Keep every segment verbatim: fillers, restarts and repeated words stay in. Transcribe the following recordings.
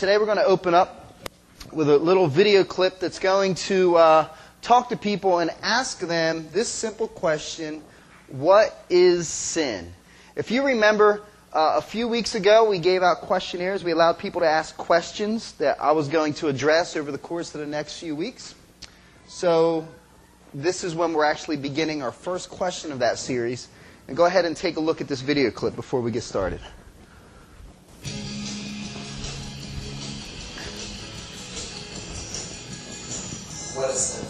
today we're going to open up with a little video clip that's going to uh, talk to people and ask them this simple question: what is sin? If you remember, uh, a few weeks ago we gave out questionnaires. We allowed people to ask questions that I was going to address over the course of the next few weeks. So this is when we're actually beginning our first question of that series. And go ahead and take a look at this video clip before we get started. What is sin?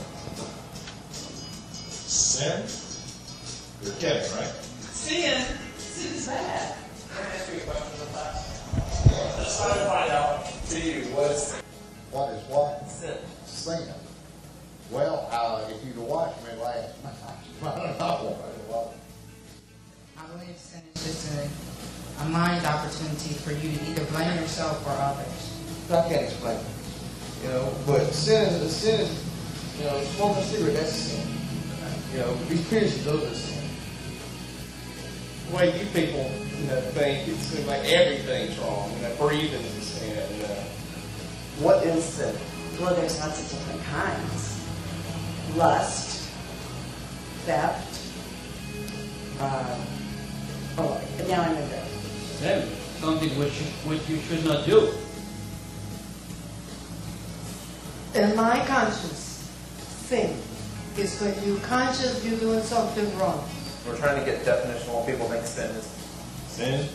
Sin? You're kidding, right? Sin? Sin is bad. Can I ask you a question real fast? Let's try to find out to you what is sin. What is what? Sin. Sin. Well, uh, if you'd watched me last night, I don't know what it was. I believe sin is just a, a mind opportunity for you to either blame yourself or others. I can't explain it, you know. But sin is sin is, you know, smoking a cigarette, that's sin. You know, these piercings, those are sin. The way you people, you know, think it seems like everything's wrong. You know, breathing is a sin. You know. What is sin? Well, there's lots of different kinds. Lust, theft, uh, oh, now I know that. Sin, something which you, which you should not do. In my conscience, sin is when you conscious you're doing something wrong. We're trying to get definition of what people think sin is. Sin?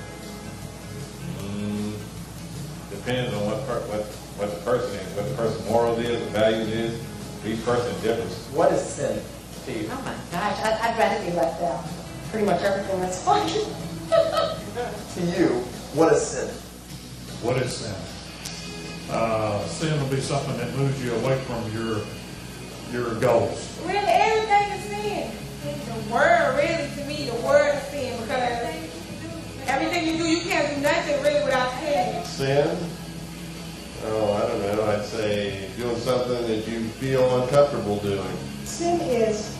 Mm, depends on what, per, what what the person is, what the person's morals is, the values is. Each person differs. What is sin to you? Oh my gosh, I'd, I'd rather be left out. Pretty much everything that's fine. To you, what is sin? What is sin? Uh, sin will be something that moves you away from your your goals. Really, everything is sin. The word, really, to me, the word is sin, because everything you do, you can't do nothing really without sin. Sin? Oh, I don't know. I'd say doing something that you feel uncomfortable doing. Sin is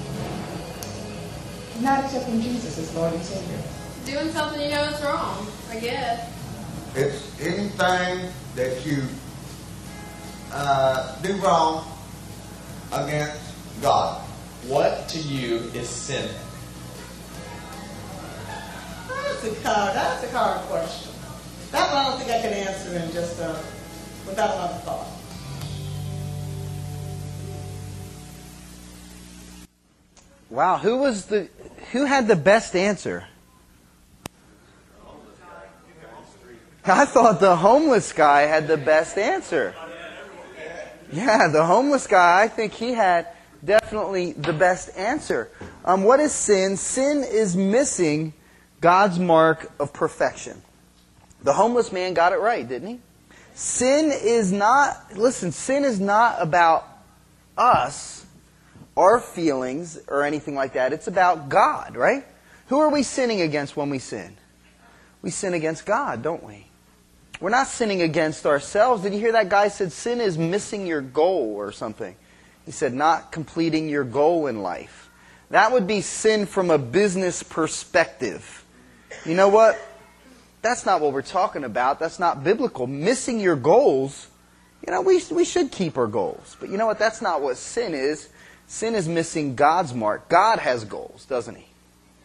not accepting Jesus as Lord and Savior. Doing something you know is wrong, I guess. It's anything that you uh, do wrong against God. What to you is sin? That's a hard, that's a hard question. That one I don't think I can answer in just uh, without a lot of thought. Wow, who was the who had the best answer? I thought the homeless guy had the best answer. Yeah, the homeless guy, I think he had definitely the best answer. Um, what is sin? Sin is missing God's mark of perfection. The homeless man got it right, didn't he? Sin is not, listen, sin is not about us, our feelings, or anything like that. It's about God, right? Who are we sinning against when we sin? We sin against God, don't we? We're not sinning against ourselves. Did you hear that guy said sin is missing your goal or something? He said not completing your goal in life. That would be sin from a business perspective. You know what? That's not what we're talking about. That's not biblical. Missing your goals, you know, we, we should keep our goals. But you know what? That's not what sin is. Sin is missing God's mark. God has goals, doesn't He?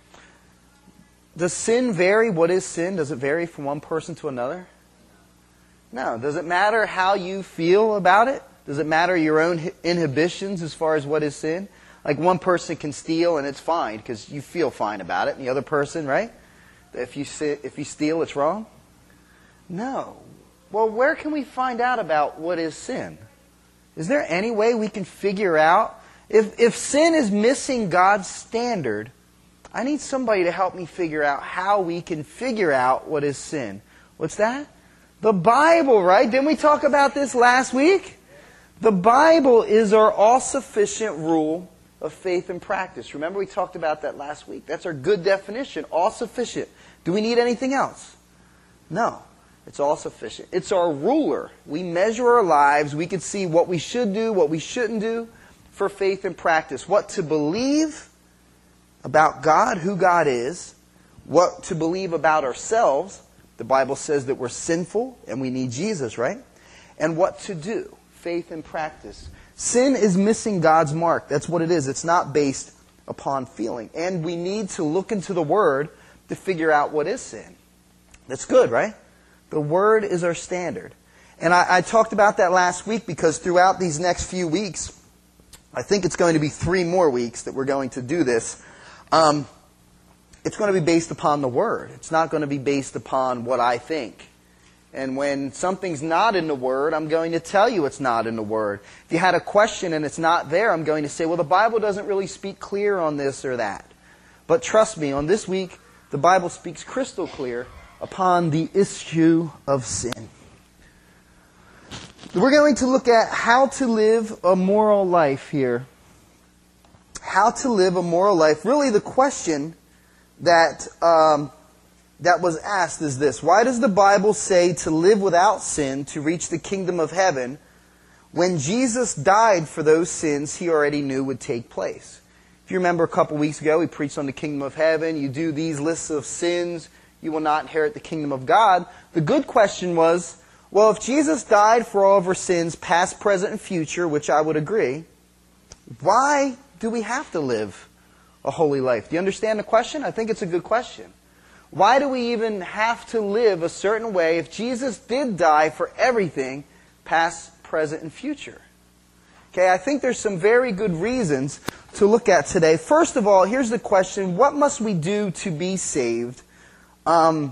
Does sin vary? What is sin? Does it vary from one person to another? No. Does it matter how you feel about it? Does it matter your own inhibitions as far as what is sin? Like one person can steal and it's fine because you feel fine about it. And the other person, right? If you if you steal, it's wrong? No. Well, where can we find out about what is sin? Is there any way we can figure out? If, if sin is missing God's standard, I need somebody to help me figure out how we can figure out what is sin. What's that? The Bible, right? Didn't we talk about this last week? The Bible is our all-sufficient rule of faith and practice. Remember we talked about that last week. That's our good definition, all-sufficient. Do we need anything else? No. It's all-sufficient. It's our ruler. We measure our lives. We can see what we should do, what we shouldn't do for faith and practice. What to believe about God, who God is. What to believe about ourselves. The Bible says that we're sinful and we need Jesus, right? And what to do. Faith and practice. Sin is missing God's mark. That's what it is. It's not based upon feeling. And we need to look into the Word to figure out what is sin. That's good, right? The Word is our standard. And I, I talked about that last week because throughout these next few weeks, I think it's going to be three more weeks that we're going to do this. Um, it's going to be based upon the Word. It's not going to be based upon what I think. And when something's not in the Word, I'm going to tell you it's not in the Word. If you had a question and it's not there, I'm going to say, well, the Bible doesn't really speak clear on this or that. But trust me, on this week, the Bible speaks crystal clear upon the issue of sin. We're going to look at how to live a moral life here. How to live a moral life. Really, the question that um, that was asked is this. Why does the Bible say to live without sin to reach the kingdom of heaven when Jesus died for those sins He already knew would take place? If you remember a couple weeks ago, we preached on the kingdom of heaven. You do these lists of sins, you will not inherit the kingdom of God. The good question was, well, if Jesus died for all of our sins, past, present, and future, which I would agree, why do we have to live a holy life? Do you understand the question? I think it's a good question. Why do we even have to live a certain way if Jesus did die for everything, past, present, and future? Okay, I think there's some very good reasons to look at today. First of all, here's the question, what must we do to be saved? Um...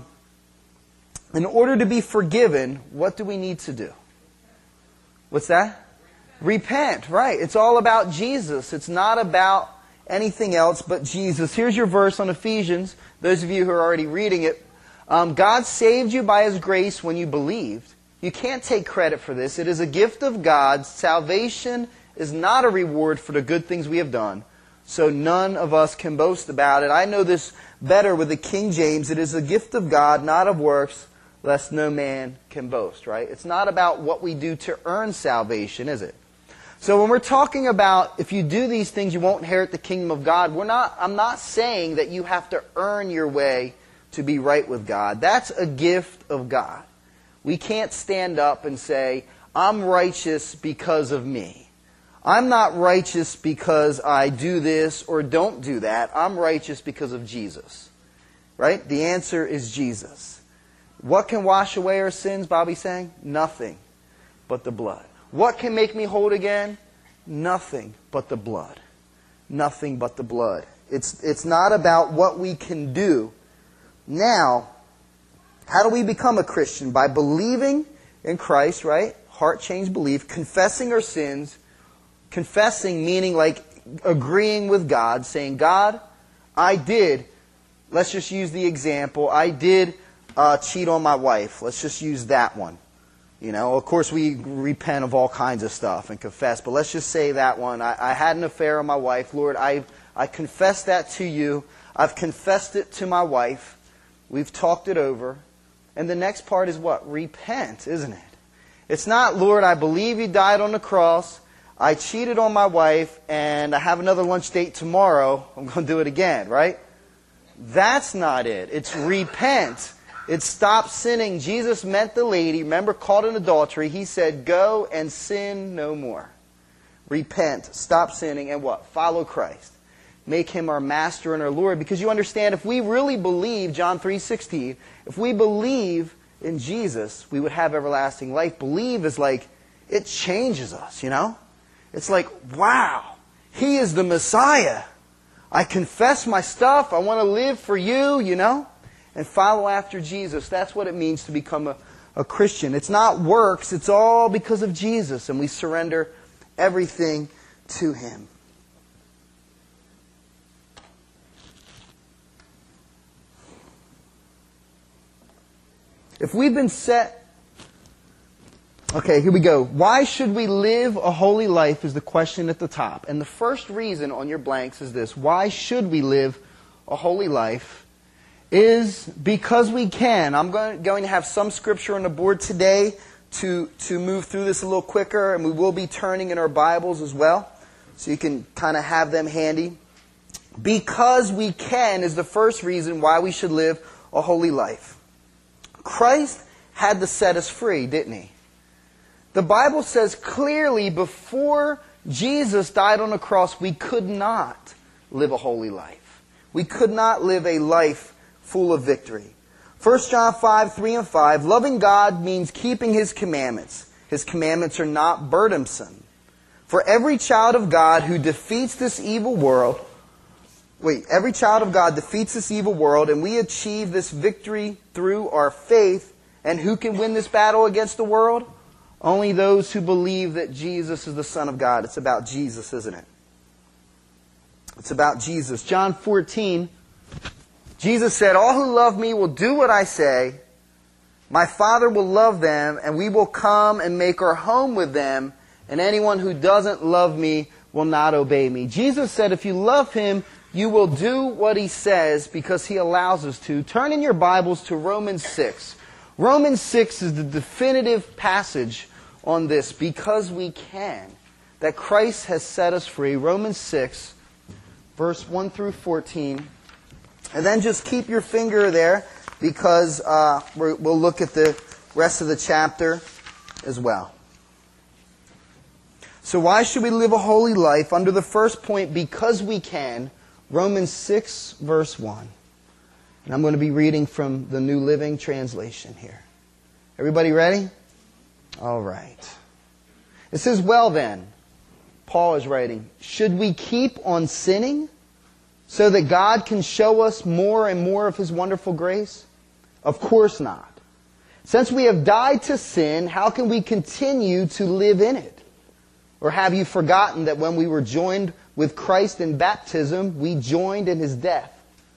In order to be forgiven, what do we need to do? What's that? Repent, right. It's all about Jesus. It's not about anything else but Jesus. Here's your verse on Ephesians. Those of you who are already reading it. Um, God saved you by His grace when you believed. You can't take credit for this. It is a gift of God. Salvation is not a reward for the good things we have done. So none of us can boast about it. I know this better with the King James. It is a gift of God, not of works, lest no man can boast, right? It's not about what we do to earn salvation, is it? So when we're talking about if you do these things, you won't inherit the kingdom of God, we're not, I'm not saying that you have to earn your way to be right with God. That's a gift of God. We can't stand up and say, I'm righteous because of me. I'm not righteous because I do this or don't do that. I'm righteous because of Jesus. Right? The answer is Jesus. What can wash away our sins, Bobby's saying? Nothing but the blood. What can make me whole again? Nothing but the blood. Nothing but the blood. It's, it's not about what we can do. Now, how do we become a Christian? By believing in Christ, right? Heart change belief. Confessing our sins. Confessing meaning like agreeing with God. Saying, God, I did. Let's just use the example. I did Uh, cheat on my wife. Let's just use that one. You know, of course we repent of all kinds of stuff and confess, but let's just say that one. I, I had an affair on my wife. Lord, I I confess that to you. I've confessed it to my wife. We've talked it over. And the next part is what? Repent, isn't it? It's not, Lord, I believe you died on the cross. I cheated on my wife and I have another lunch date tomorrow. I'm going to do it again, right? That's not it. It's repent. It's stop sinning. Jesus met the lady, remember, caught in adultery. He said, go and sin no more. Repent, stop sinning, and what? Follow Christ. Make Him our master and our Lord. Because you understand, if we really believe, John three sixteen, if we believe in Jesus, we would have everlasting life. Believe is like, it changes us, you know? It's like, wow, He is the Messiah. I confess my stuff. I want to live for you, you know? And follow after Jesus. That's what it means to become a, a Christian. It's not works. It's all because of Jesus. And we surrender everything to Him. If we've been set... Okay, here we go. Why should we live a holy life is the question at the top. And the first reason on your blanks is this. Why should we live a holy life? Is because we can. I'm going, going to have some scripture on the board today to, to move through this a little quicker, and we will be turning in our Bibles as well, so you can kind of have them handy. Because we can is the first reason why we should live a holy life. Christ had to set us free, didn't he? The Bible says clearly before Jesus died on the cross, we could not live a holy life. We could not live a life full of victory. First John five, three and five, loving God means keeping His commandments. His commandments are not burdensome. For every child of God who defeats this evil world, wait, every child of God defeats this evil world, and we achieve this victory through our faith. And who can win this battle against the world? Only those who believe that Jesus is the Son of God. It's about Jesus, isn't it? It's about Jesus. John fourteen, Jesus said, all who love me will do what I say. My Father will love them, and we will come and make our home with them. And anyone who doesn't love me will not obey me. Jesus said, if you love Him, you will do what He says because He allows us to. Turn in your Bibles to Romans six. Romans six is the definitive passage on this, because we can, that Christ has set us free. Romans six, verse one through fourteen. And then just keep your finger there, because uh, we're, we'll look at the rest of the chapter as well. So why should we live a holy life? Under the first point, because we can. Romans six, verse one. And I'm going to be reading from the New Living Translation here. Everybody ready? All right. It says, well then, Paul is writing, should we keep on sinning so that God can show us more and more of His wonderful grace? Of course not. Since we have died to sin, how can we continue to live in it? Or have you forgotten that when we were joined with Christ in baptism, we joined in His death?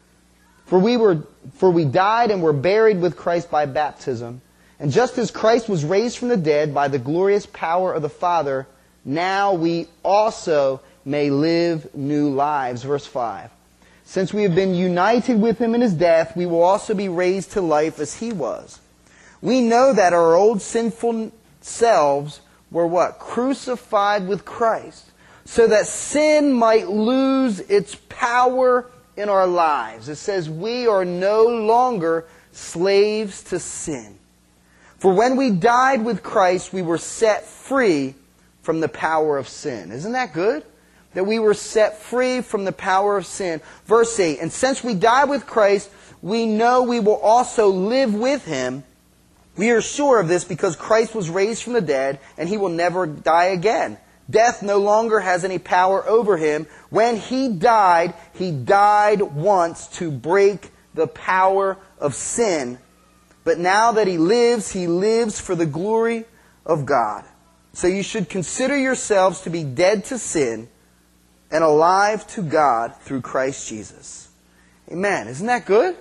For we were, for we died and were buried with Christ by baptism. And just as Christ was raised from the dead by the glorious power of the Father, now we also may live new lives. Verse five. Since we have been united with Him in His death, we will also be raised to life as He was. We know that our old sinful selves were what? Crucified with Christ, so that sin might lose its power in our lives. It says we are no longer slaves to sin. For when we died with Christ, we were set free from the power of sin. Isn't that good? That we were set free from the power of sin. Verse eight, and since we died with Christ, we know we will also live with Him. We are sure of this because Christ was raised from the dead, and He will never die again. Death no longer has any power over Him. When He died, He died once to break the power of sin. But now that He lives, He lives for the glory of God. So you should consider yourselves to be dead to sin and alive to God through Christ Jesus. Amen. Isn't that good?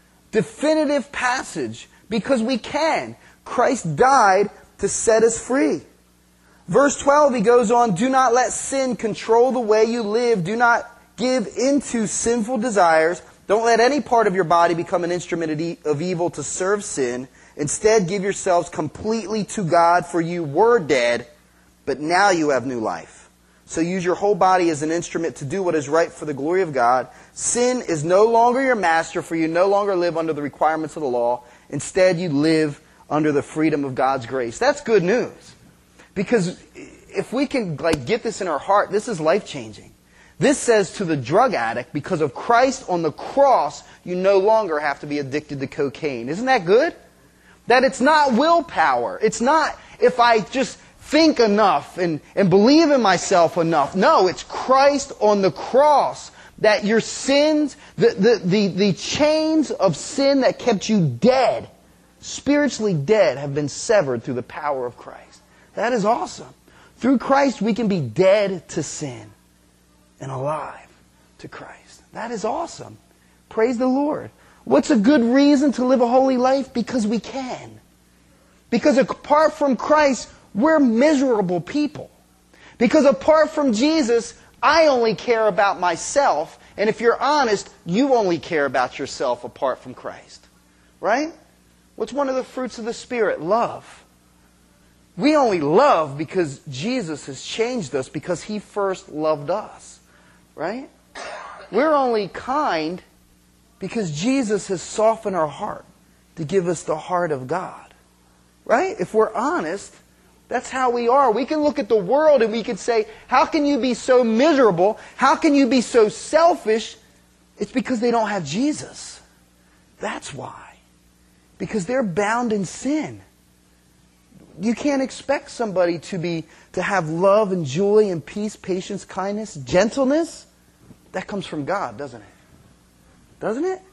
Definitive passage, because we can. Christ died to set us free. Verse twelve, he goes on, do not let sin control the way you live. Do not give into sinful desires. Don't let any part of your body become an instrument of evil to serve sin. Instead, give yourselves completely to God, for you were dead, but now you have new life. So use your whole body as an instrument to do what is right for the glory of God. Sin is no longer your master, for you no longer live under the requirements of the law. Instead, you live under the freedom of God's grace. That's good news. Because if we can like get this in our heart, this is life-changing. This says to the drug addict, because of Christ on the cross, you no longer have to be addicted to cocaine. Isn't that good? That it's not willpower. It's not if I just think enough and, and believe in myself enough. No, it's Christ on the cross. That your sins, the, the, the, the chains of sin that kept you dead, spiritually dead, have been severed through the power of Christ. That is awesome. Through Christ we can be dead to sin and alive to Christ. That is awesome. Praise the Lord. What's a good reason to live a holy life? Because we can. Because apart from Christ, we're miserable people. Because apart from Jesus, I only care about myself. And if you're honest, you only care about yourself apart from Christ. Right? What's one of the fruits of the Spirit? Love. We only love because Jesus has changed us, because He first loved us. Right? We're only kind because Jesus has softened our heart. to give us the heart of God. Right? If we're honest, that's how we are. We can look at the world and we can say, how can you be so miserable? How can you be so selfish? It's because they don't have Jesus. That's why. Because they're bound in sin. You can't expect somebody to be to have love and joy and peace, patience, kindness, gentleness. That comes from God, doesn't it? Doesn't it?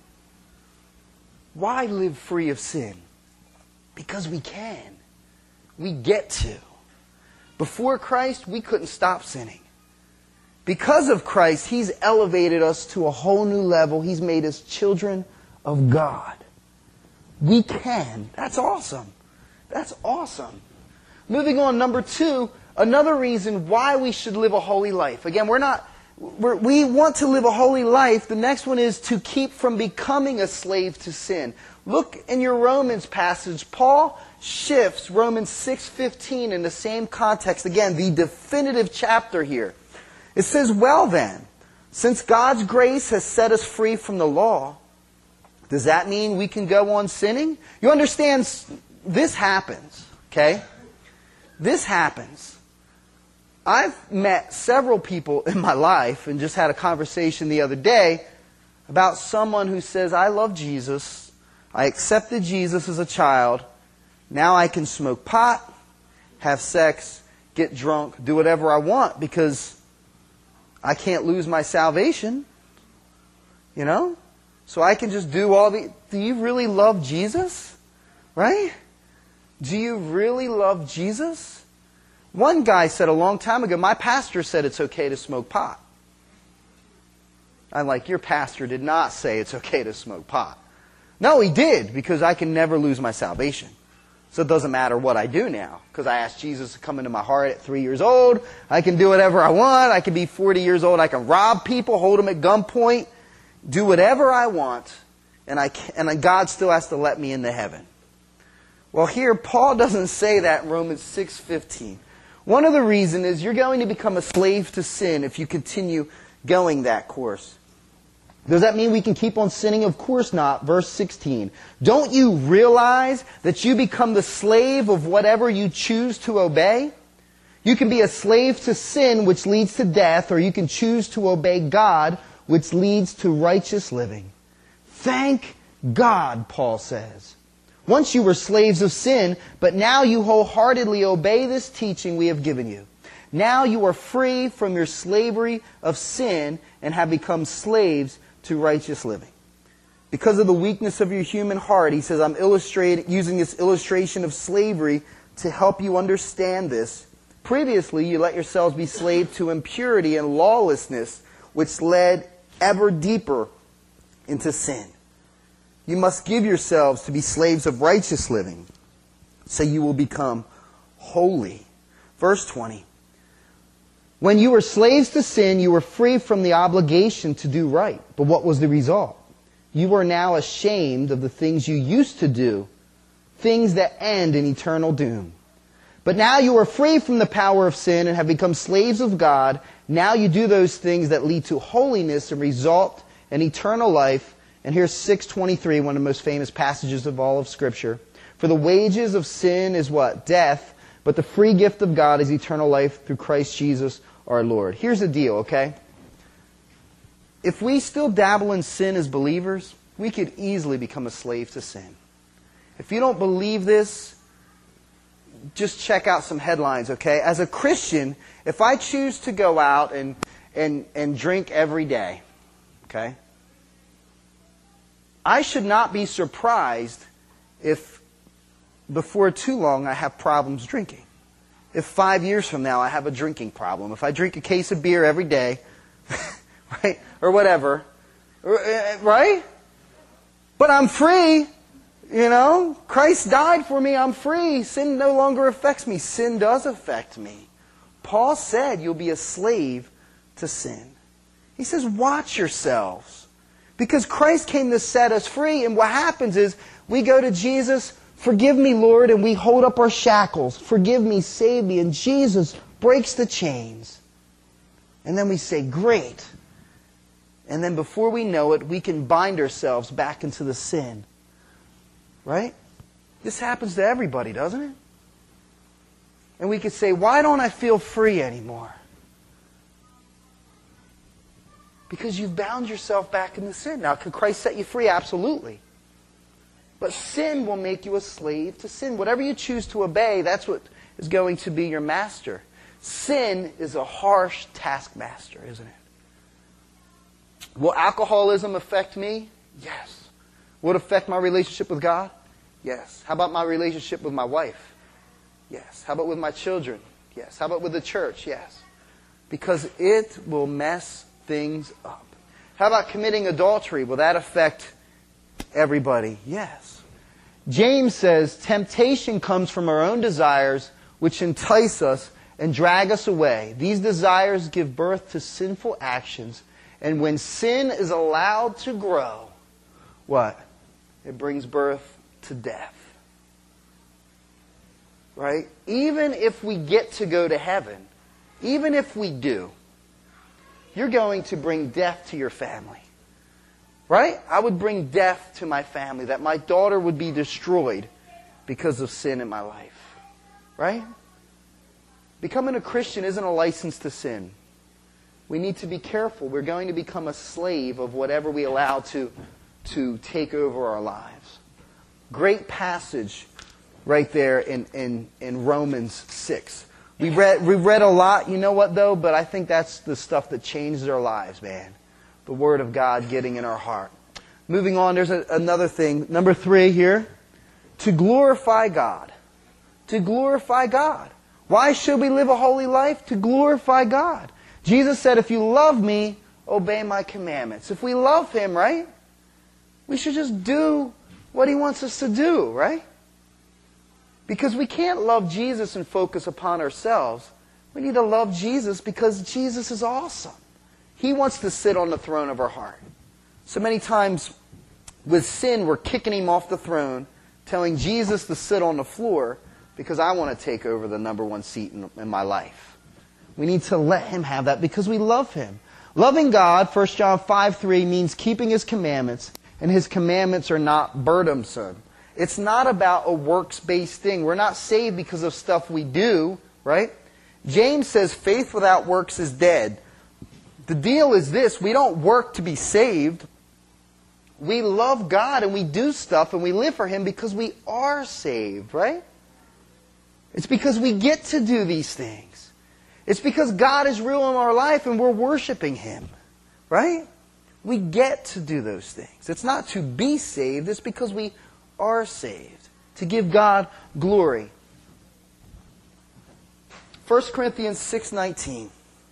Why live free of sin? Because we can. We get to. Before Christ, we couldn't stop sinning. Because of Christ, He's elevated us to a whole new level. He's made us children of God. We can. That's awesome. That's awesome. Moving on, number two, another reason why we should live a holy life. Again, we're not, we're, we want to live a holy life. The next one is to keep from becoming a slave to sin. Look in your Romans passage. Paul shifts Romans six fifteen in the same context. Again, the definitive chapter here. It says, well then, since God's grace has set us free from the law, does that mean we can go on sinning? You understand, this happens, okay? This happens. I've met several people in my life and just had a conversation the other day about someone who says, I love Jesus. I accepted Jesus as a child. Now I can smoke pot, have sex, get drunk, do whatever I want because I can't lose my salvation. You know? So I can just do all the... Do you really love Jesus? Right? Do you really love Jesus? One guy said a long time ago, my pastor said it's okay to smoke pot. I'm like, your pastor did not say it's okay to smoke pot. No, he did, because I can never lose my salvation. So it doesn't matter what I do now, because I asked Jesus to come into my heart at three years old. I can do whatever I want. I can be forty years old. I can rob people, hold them at gunpoint, do whatever I want, and I can, and God still has to let me into heaven. Well, here, Paul doesn't say that in Romans six fifteen. One of the reasons is you're going to become a slave to sin if you continue going that course. Does that mean we can keep on sinning? Of course not. Verse sixteen. Don't you realize that you become the slave of whatever you choose to obey? You can be a slave to sin, which leads to death, or you can choose to obey God, which leads to righteous living. Thank God, Paul says. Once you were slaves of sin, but now you wholeheartedly obey this teaching we have given you. Now you are free from your slavery of sin and have become slaves to righteous living. Because of the weakness of your human heart, he says, I'm illustrating, using this illustration of slavery to help you understand this. Previously, you let yourselves be slaves to impurity and lawlessness, which led ever deeper into sin. You must give yourselves to be slaves of righteous living, so you will become holy. Verse twenty. When you were slaves to sin, you were free from the obligation to do right. But what was the result? You are now ashamed of the things you used to do, things that end in eternal doom. But now you are free from the power of sin and have become slaves of God. Now you do those things that lead to holiness and result in eternal life. And here's six twenty-three, one of the most famous passages of all of Scripture. For the wages of sin is what? Death. But the free gift of God is eternal life through Christ Jesus our Lord. Here's the deal, okay? If we still dabble in sin as believers, we could easily become a slave to sin. If you don't believe this, just check out some headlines, okay? As a Christian, if I choose to go out and, and, and drink every day, okay? I should not be surprised if before too long I have problems drinking. If five years from now I have a drinking problem. If I drink a case of beer every day, right? Or whatever, right? But I'm free, you know? Christ died for me, I'm free. Sin no longer affects me. Sin does affect me. Paul said you'll be a slave to sin. He says, watch yourselves. Because Christ came to set us free, and what happens is we go to Jesus, forgive me, Lord, and we hold up our shackles. Forgive me, save me, and Jesus breaks the chains. And then we say, great. And then before we know it, we can bind ourselves back into the sin. Right? This happens to everybody, doesn't it? And we could say, why don't I feel free anymore? Because you've bound yourself back into sin. Now, can Christ set you free? Absolutely. But sin will make you a slave to sin. Whatever you choose to obey, that's what is going to be your master. Sin is a harsh taskmaster, isn't it? Will alcoholism affect me? Yes. Will it affect my relationship with God? Yes. How about my relationship with my wife? Yes. How about with my children? Yes. How about with the church? Yes. Because it will mess things up. How about committing adultery? Will that affect everybody? Yes. James says, temptation comes from our own desires, which entice us and drag us away. These desires give birth to sinful actions, and when sin is allowed to grow, what? It brings birth to death. Right? Even if we get to go to heaven, even if we do, you're going to bring death to your family. Right? I would bring death to my family, that my daughter would be destroyed because of sin in my life. Right? Becoming a Christian isn't a license to sin. We need to be careful. We're going to become a slave of whatever we allow to, to take over our lives. Great passage right there in, in, in Romans six. We read, we read a lot, you know what though? But I think that's the stuff that changes our lives, man. The Word of God getting in our heart. Moving on, there's a, another thing. Number three here. To glorify God. To glorify God. Why should we live a holy life? To glorify God. Jesus said, if you love me, obey my commandments. If we love Him, right? We should just do what He wants us to do, right? Because we can't love Jesus and focus upon ourselves. We need to love Jesus because Jesus is awesome. He wants to sit on the throne of our heart. So many times with sin, we're kicking Him off the throne, telling Jesus to sit on the floor because I want to take over the number one seat in, in my life. We need to let Him have that because we love Him. Loving God, First John five three, means keeping His commandments, and His commandments are not burdensome. It's not about a works-based thing. We're not saved because of stuff we do, right? James says faith without works is dead. The deal is this: we don't work to be saved. We love God and we do stuff and we live for Him because we are saved, right? It's because we get to do these things. It's because God is real in our life and we're worshiping Him, right? We get to do those things. It's not to be saved, it's because we are saved. To give God glory. First Corinthians six nineteen.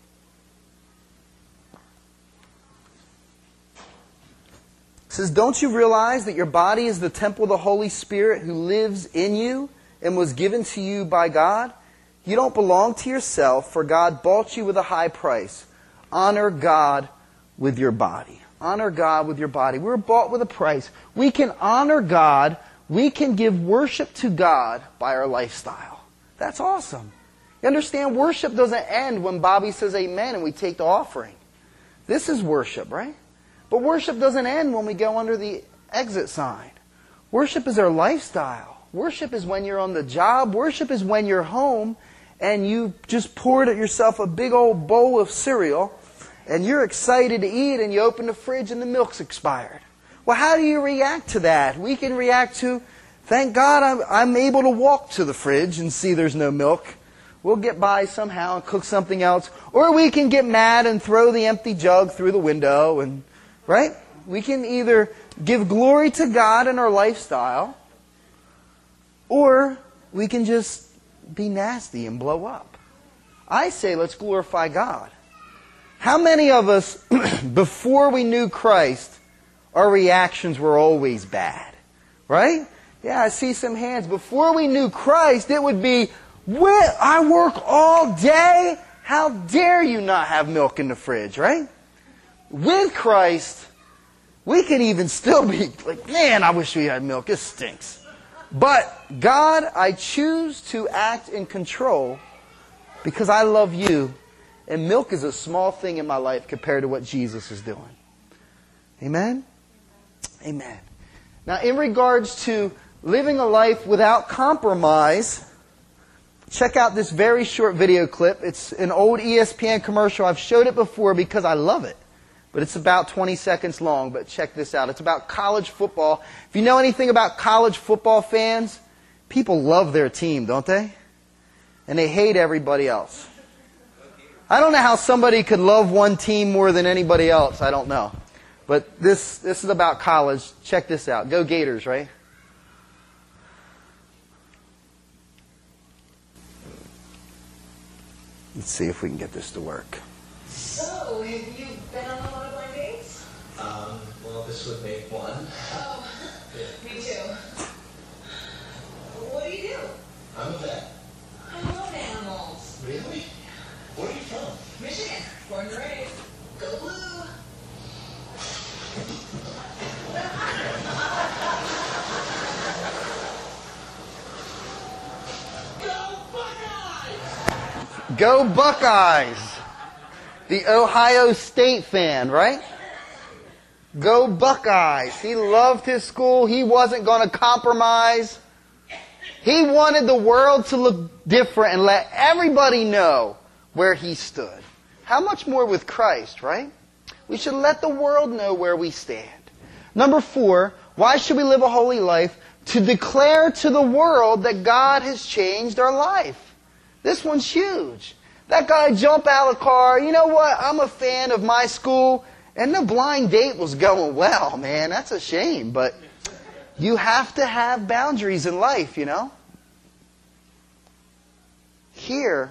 It says, don't you realize that your body is the temple of the Holy Spirit who lives in you and was given to you by God? You don't belong to yourself, for God bought you with a high price. Honor God with your body. Honor God with your body. We're bought with a price. We can honor God. We can give worship to God by our lifestyle. That's awesome. You understand, worship doesn't end when Bobby says amen and we take the offering. This is worship, right? But worship doesn't end when we go under the exit sign. Worship is our lifestyle. Worship is when you're on the job. Worship is when you're home and you just poured yourself a big old bowl of cereal and you're excited to eat and you open the fridge and the milk's expired. Well, how do you react to that? We can react to, thank God I'm, I'm able to walk to the fridge and see there's no milk. We'll get by somehow and cook something else. Or we can get mad and throw the empty jug through the window. And right? We can either give glory to God in our lifestyle, or we can just be nasty and blow up. I say let's glorify God. How many of us, before we knew Christ, our reactions were always bad? Right? Yeah, I see some hands. Before we knew Christ, it would be, well, I work all day. How dare you not have milk in the fridge, right? With Christ, we can even still be like, man, I wish we had milk. It stinks. But God, I choose to act in control because I love you. And milk is a small thing in my life compared to what Jesus is doing. Amen? Amen. Now, in regards to living a life without compromise, check out this very short video clip. It's an old E S P N commercial. I've showed it before because I love it. But it's about twenty seconds long, but check this out. It's about college football. If you know anything about college football fans, people love their team, don't they? And they hate everybody else. I don't know how somebody could love one team more than anybody else. I don't know. But this this is about college. Check this out. Go Gators, right? Let's see if we can get this to work. So, have you been on a lot of blind dates? Um, well, this would make one. Oh, me too. What do you do? I'm a vet. I love animals. Really? Where are you from? Michigan, born and raised. Go blue. Go Buckeyes! The Ohio State fan, right? Go Buckeyes. He loved his school. He wasn't going to compromise. He wanted the world to look different and let everybody know where he stood. How much more with Christ, right? We should let the world know where we stand. Number four, why should we live a holy life? To declare to the world that God has changed our life. This one's huge. That guy jumped out of the car. You know what? I'm a fan of my school. And the blind date was going well, man. That's a shame. But you have to have boundaries in life, you know. Here,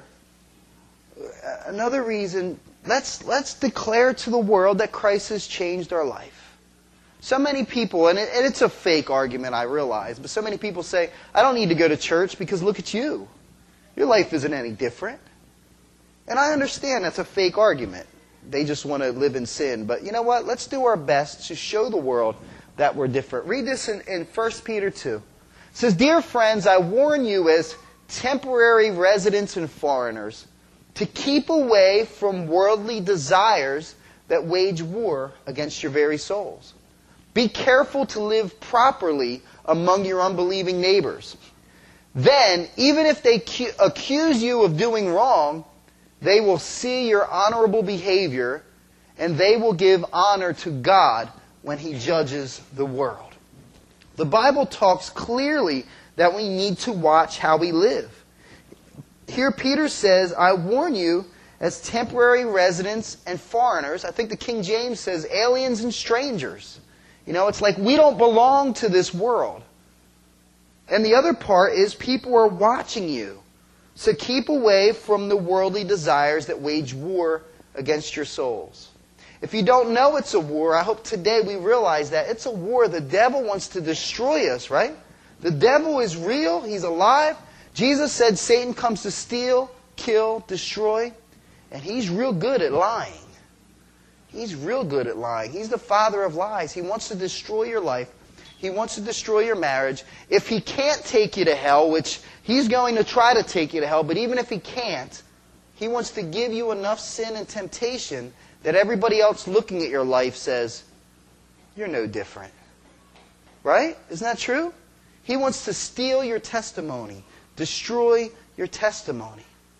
another reason, let's, let's declare to the world that Christ has changed our life. So many people, and, it, and it's a fake argument, I realize, but so many people say, I don't need to go to church because look at you. Your life isn't any different. And I understand that's a fake argument. They just want to live in sin. But you know what? Let's do our best to show the world that we're different. Read this in, in First Peter two. It says, Dear friends, I warn you as temporary residents and foreigners to keep away from worldly desires that wage war against your very souls. Be careful to live properly among your unbelieving neighbors. Then, even if they cu- accuse you of doing wrong, they will see your honorable behavior, and they will give honor to God when He judges the world. The Bible talks clearly that we need to watch how we live. Here Peter says, I warn you as temporary residents and foreigners. I think the King James says aliens and strangers. You know, it's like we don't belong to this world. And the other part is people are watching you. So keep away from the worldly desires that wage war against your souls. If you don't know it's a war, I hope today we realize that it's a war. The devil wants to destroy us, right? The devil is real. He's alive. Jesus said Satan comes to steal, kill, destroy. And he's real good at lying. He's real good at lying. He's the father of lies. He wants to destroy your life. He wants to destroy your marriage. If he can't take you to hell, which he's going to try to take you to hell, but even if he can't, he wants to give you enough sin and temptation that everybody else looking at your life says, you're no different. Right? Isn't that true? He wants to steal your testimony, destroy your testimony.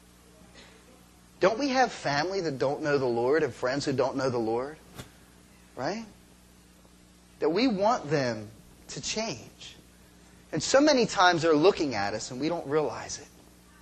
Don't we have family that don't know the Lord and friends who don't know the Lord? Right? That we want them to change. And so many times they're looking at us and we don't realize it.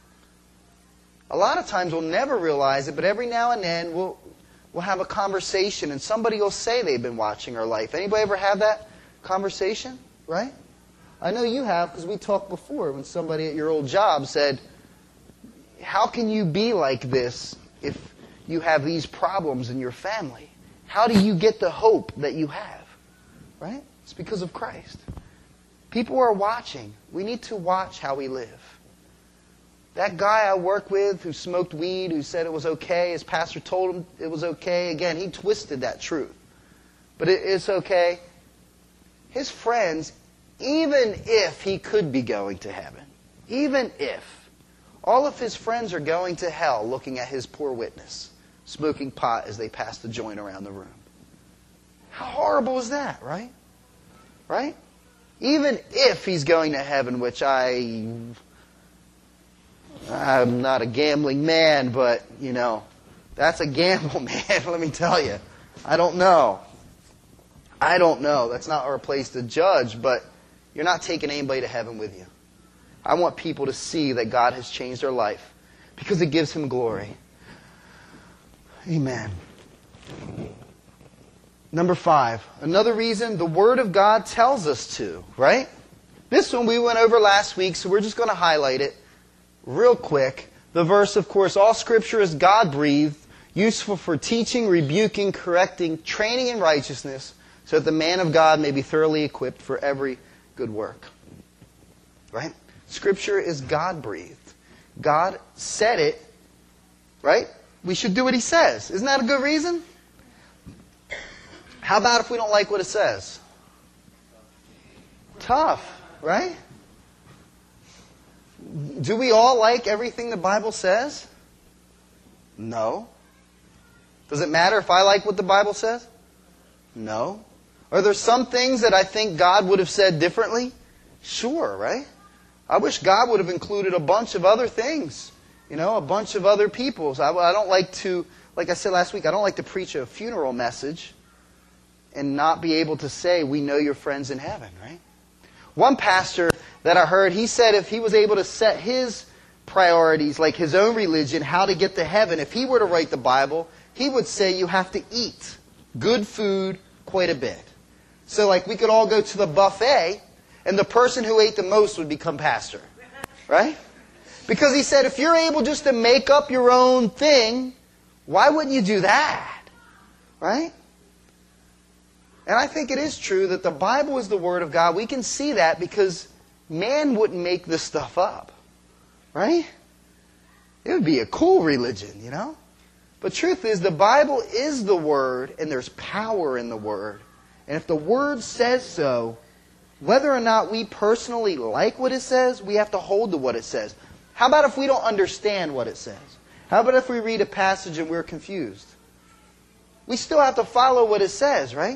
A lot of times we'll never realize it, but every now and then we'll we'll have a conversation and somebody will say they've been watching our life. Anybody ever have that conversation? Right? I know you have because we talked before when somebody at your old job said, how can you be like this if you have these problems in your family? How do you get the hope that you have? Right? It's because of Christ. People are watching. We need to watch how we live. That guy I work with who smoked weed, who said it was okay, his pastor told him it was okay. Again, he twisted that truth. But it is okay. His friends, even if he could be going to heaven, even if, all of his friends are going to hell looking at his poor witness, smoking pot as they pass the joint around the room. How horrible is that, right? Right? Even if he's going to heaven, which I, I'm not a gambling man, but, you know, that's a gamble, man, let me tell you. I don't know. I don't know. That's not our place to judge, but you're not taking anybody to heaven with you. I want people to see that God has changed their life because it gives Him glory. Amen. Number five, another reason the Word of God tells us to, right? This one we went over last week, so we're just going to highlight it real quick. The verse, of course, all Scripture is God-breathed, useful for teaching, rebuking, correcting, training in righteousness, so that the man of God may be thoroughly equipped for every good work. Right? Scripture is God-breathed. God said it, right? We should do what He says. Isn't that a good reason? How about if we don't like what it says? Tough, right? Do we all like everything the Bible says? No. Does it matter if I like what the Bible says? No. Are there some things that I think God would have said differently? Sure, right? I wish God would have included a bunch of other things. You know, a bunch of other peoples. I, I don't like to, like I said last week, I don't like to preach a funeral message and not be able to say, we know your friends in heaven, right? One pastor that I heard, he said if he was able to set his priorities, like his own religion, how to get to heaven, if he were to write the Bible, he would say you have to eat good food quite a bit. So like we could all go to the buffet, and the person who ate the most would become pastor. Right? Because he said if you're able just to make up your own thing, why wouldn't you do that? Right? And I think it is true that the Bible is the Word of God. We can see that because man wouldn't make this stuff up. Right? It would be a cool religion, you know? But truth is, the Bible is the Word, and there's power in the Word. And if the Word says so, whether or not we personally like what it says, we have to hold to what it says. How about if we don't understand what it says? How about if we read a passage and we're confused? We still have to follow what it says, right?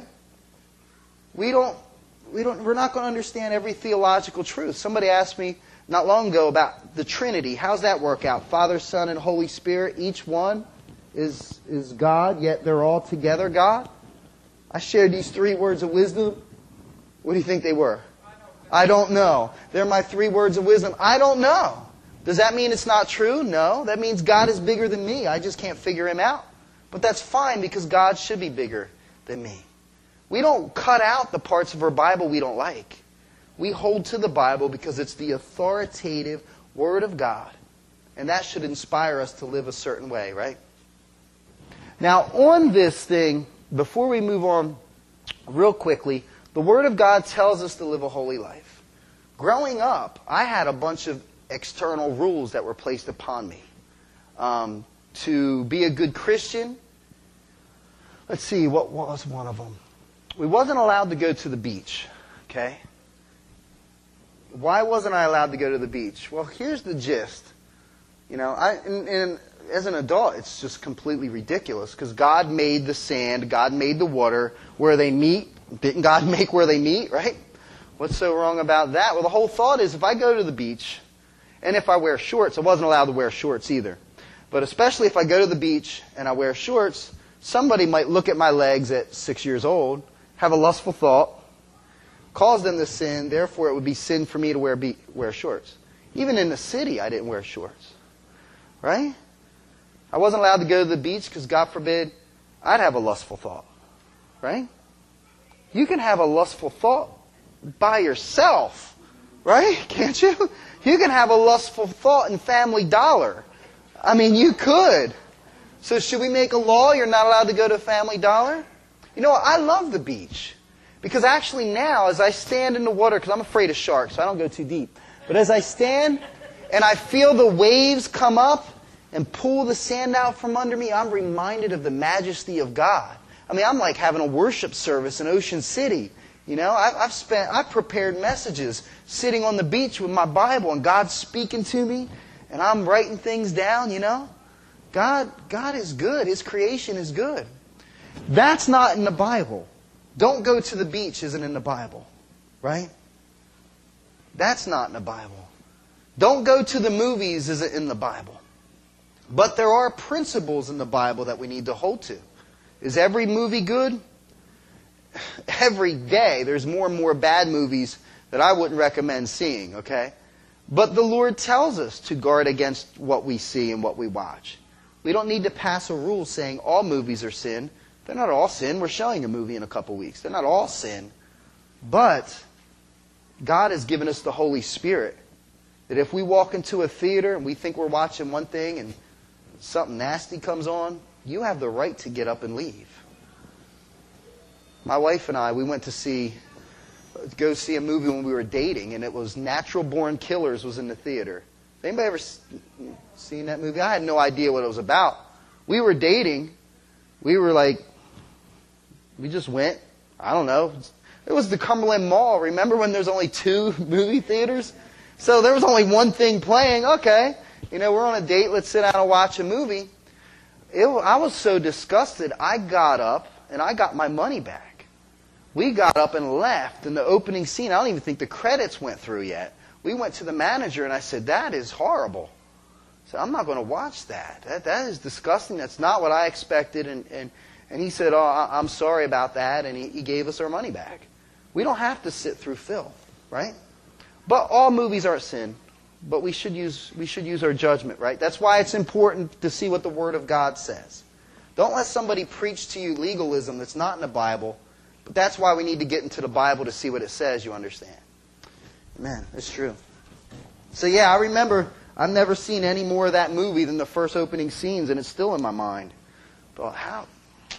We don't, we don't, we're not going to understand every theological truth. Somebody asked me not long ago about the Trinity. How's that work out? Father, Son, and Holy Spirit, each one is, is God, yet they're all together God? I shared these three words of wisdom. What do you think they were? I don't know. They're my three words of wisdom. I don't know. Does that mean it's not true? No. That means God is bigger than me. I just can't figure Him out. But that's fine because God should be bigger than me. We don't cut out the parts of our Bible we don't like. We hold to the Bible because it's the authoritative Word of God. And that should inspire us to live a certain way, right? Now, on this thing, before we move on real quickly, the Word of God tells us to live a holy life. Growing up, I had a bunch of external rules that were placed upon me. Um, to be a good Christian, let's see, what was one of them? We wasn't allowed to go to the beach, okay? Why wasn't I allowed to go to the beach? Well, here's the gist. You know, I, and, and as an adult, it's just completely ridiculous because God made the sand, God made the water where they meet. Didn't God make where they meet, right? What's so wrong about that? Well, the whole thought is if I go to the beach, and if I wear shorts, I wasn't allowed to wear shorts either. But especially if I go to the beach and I wear shorts, somebody might look at my legs at six years old, have a lustful thought, cause them to sin, therefore it would be sin for me to wear be- wear shorts. Even in the city, I didn't wear shorts. Right? I wasn't allowed to go to the beach because, God forbid, I'd have a lustful thought. Right? You can have a lustful thought by yourself. Right? Can't you? You can have a lustful thought in Family Dollar. I mean, you could. So should we make a law you're not allowed to go to Family Dollar? You know what? I love the beach. Because actually now, as I stand in the water, because I'm afraid of sharks, so I don't go too deep. But as I stand and I feel the waves come up and pull the sand out from under me, I'm reminded of the majesty of God. I mean, I'm like having a worship service in Ocean City. You know, I've, I've spent, I've prepared messages sitting on the beach with my Bible and God's speaking to me and I'm writing things down, you know. God, God is good. His creation is good. That's not in the Bible. Don't go to the beach isn't in the Bible, right? That's not in the Bible. Don't go to the movies isn't in the Bible. But there are principles in the Bible that we need to hold to. Is every movie good? Every day there's more and more bad movies that I wouldn't recommend seeing, okay? But the Lord tells us to guard against what we see and what we watch. We don't need to pass a rule saying all movies are sin. They're not all sin. We're showing a movie in a couple weeks. They're not all sin. But God has given us the Holy Spirit. That if we walk into a theater and we think we're watching one thing and something nasty comes on, you have the right to get up and leave. My wife and I, we went to see, go see a movie when we were dating, and it was Natural Born Killers was in the theater. Anybody ever seen that movie? I had no idea what it was about. We were dating. We were like, we just went. I don't know. It was the Cumberland Mall. Remember when there's only two movie theaters? So there was only one thing playing. Okay, you know, we're on a date. Let's sit down and watch a movie. It, I was so disgusted. I got up and I got my money back. We got up and left in the opening scene. I don't even think the credits went through yet. We went to the manager and I said, that is horrible. I said, I'm not going to watch that. That that is disgusting. That's not what I expected. And, and, and he said, oh, I'm sorry about that. And he, he gave us our money back. We don't have to sit through filth, right? But all movies aren't sin. But we should use we should use our judgment, right? That's why it's important to see what the Word of God says. Don't let somebody preach to you legalism that's not in the Bible. But that's why we need to get into the Bible to see what it says, you understand. Amen. That's true. So yeah, I remember I've never seen any more of that movie than the first opening scenes, and it's still in my mind. But how?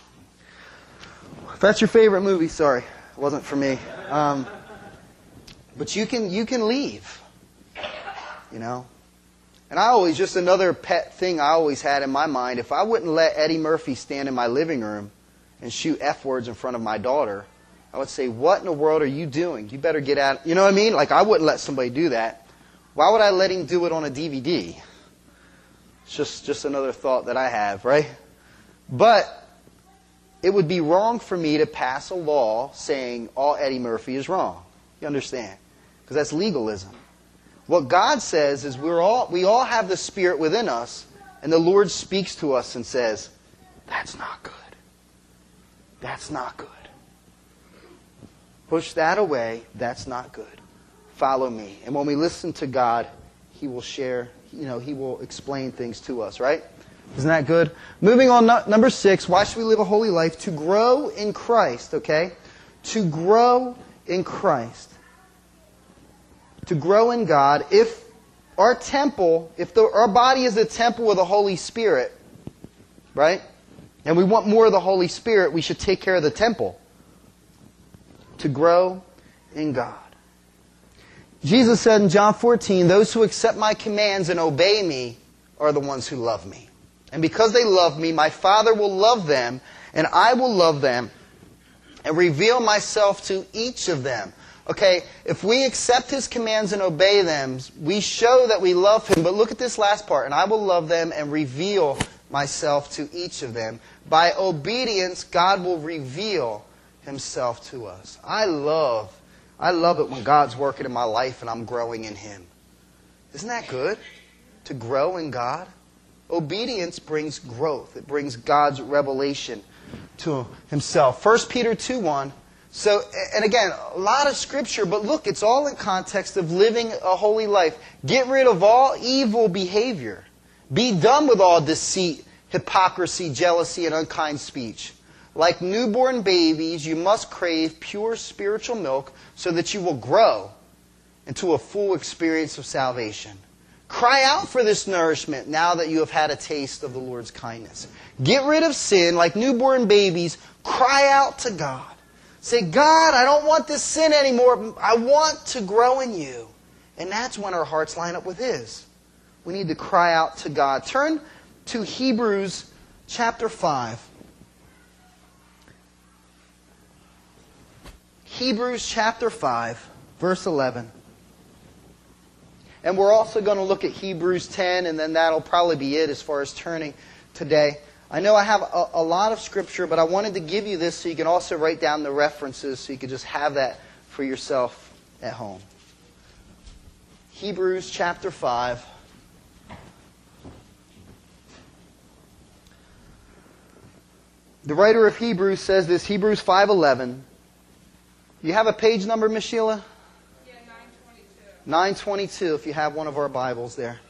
If that's your favorite movie, sorry, it wasn't for me. Um, but you can you can leave. You know? And I always, just another pet thing I always had in my mind, if I wouldn't let Eddie Murphy stand in my living room and shoot F words in front of my daughter, I would say, what in the world are you doing? You better get out. You know what I mean? Like, I wouldn't let somebody do that. Why would I let him do it on a D V D? It's just, just another thought that I have, right? But it would be wrong for me to pass a law saying all Eddie Murphy is wrong. You understand? Because that's legalism. What God says is we're all we all have the Spirit within us, and the Lord speaks to us and says, that's not good. That's not good. Push that away. That's not good. Follow me. And when we listen to God, He will share, you know, He will explain things to us, right? Isn't that good? Moving on, number six, why should we live a holy life? To grow in Christ, okay? To grow in Christ. To grow in God. If our temple, if the, our body is a temple of the Holy Spirit, right? And we want more of the Holy Spirit, we should take care of the temple. To grow in God. Jesus said in John fourteen, those who accept my commands and obey me are the ones who love me. And because they love me, my Father will love them, and I will love them, and reveal myself to each of them. Okay, if we accept His commands and obey them, we show that we love Him. But look at this last part. And I will love them and reveal myself to each of them. By obedience, God will reveal Himself to us. I love, I love it when God's working in my life and I'm growing in Him. Isn't that good? To grow in God? Obedience brings growth. It brings God's revelation to Himself. First Peter two one. So, and again, a lot of Scripture, but look, it's all in context of living a holy life. Get rid of all evil behavior. Be done with all deceit, hypocrisy, jealousy, and unkind speech. Like newborn babies, you must crave pure spiritual milk so that you will grow into a full experience of salvation. Cry out for this nourishment now that you have had a taste of the Lord's kindness. Get rid of sin. Like newborn babies, cry out to God. Say, God, I don't want this sin anymore. I want to grow in you. And that's when our hearts line up with His. We need to cry out to God. Turn to Hebrews chapter five. Hebrews chapter five, verse eleven. And we're also going to look at Hebrews ten, and then that'll probably be it as far as turning today. I know I have a, a lot of Scripture, but I wanted to give you this so you can also write down the references so you can just have that for yourself at home. Hebrews chapter five. The writer of Hebrews says this, Hebrews five eleven. You have a page number, Miss Sheila? Yeah, nine twenty-two. nine twenty-two, if you have one of our Bibles there.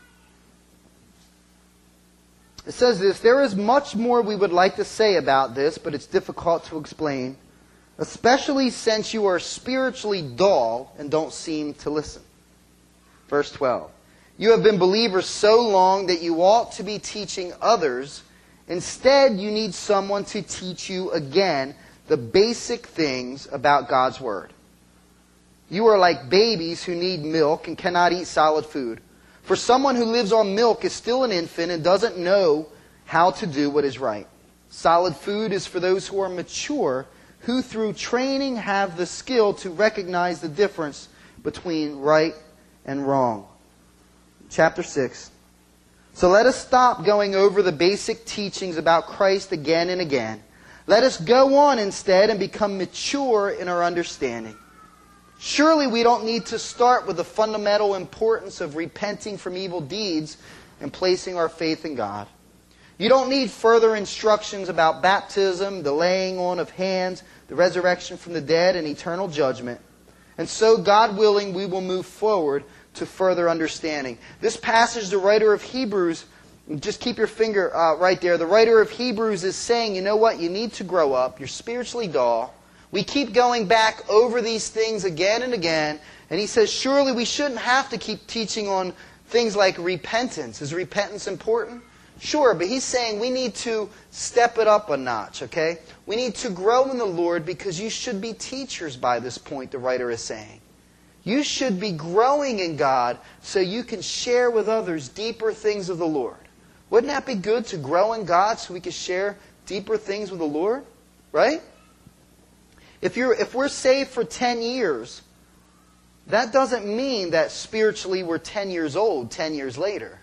It says this, there is much more we would like to say about this, but it's difficult to explain, especially since you are spiritually dull and don't seem to listen. Verse twelve. You have been believers so long that you ought to be teaching others. Instead, you need someone to teach you again the basic things about God's Word. You are like babies who need milk and cannot eat solid food. For someone who lives on milk is still an infant and doesn't know how to do what is right. Solid food is for those who are mature, who through training have the skill to recognize the difference between right and wrong. Chapter six. So let us stop going over the basic teachings about Christ again and again. Let us go on instead and become mature in our understanding. Surely we don't need to start with the fundamental importance of repenting from evil deeds and placing our faith in God. You don't need further instructions about baptism, the laying on of hands, the resurrection from the dead, and eternal judgment. And so, God willing, we will move forward to further understanding. This passage, the writer of Hebrews, just keep your finger uh, right there. The writer of Hebrews is saying, you know what? You need to grow up. You're spiritually dull. We keep going back over these things again and again. And he says, surely we shouldn't have to keep teaching on things like repentance. Is repentance important? Sure, but he's saying we need to step it up a notch, okay? We need to grow in the Lord because you should be teachers by this point, the writer is saying. You should be growing in God so you can share with others deeper things of the Lord. Wouldn't that be good to grow in God so we can share deeper things with the Lord? Right? If you're if we're saved for ten years, that doesn't mean that spiritually we're ten years old ten years later.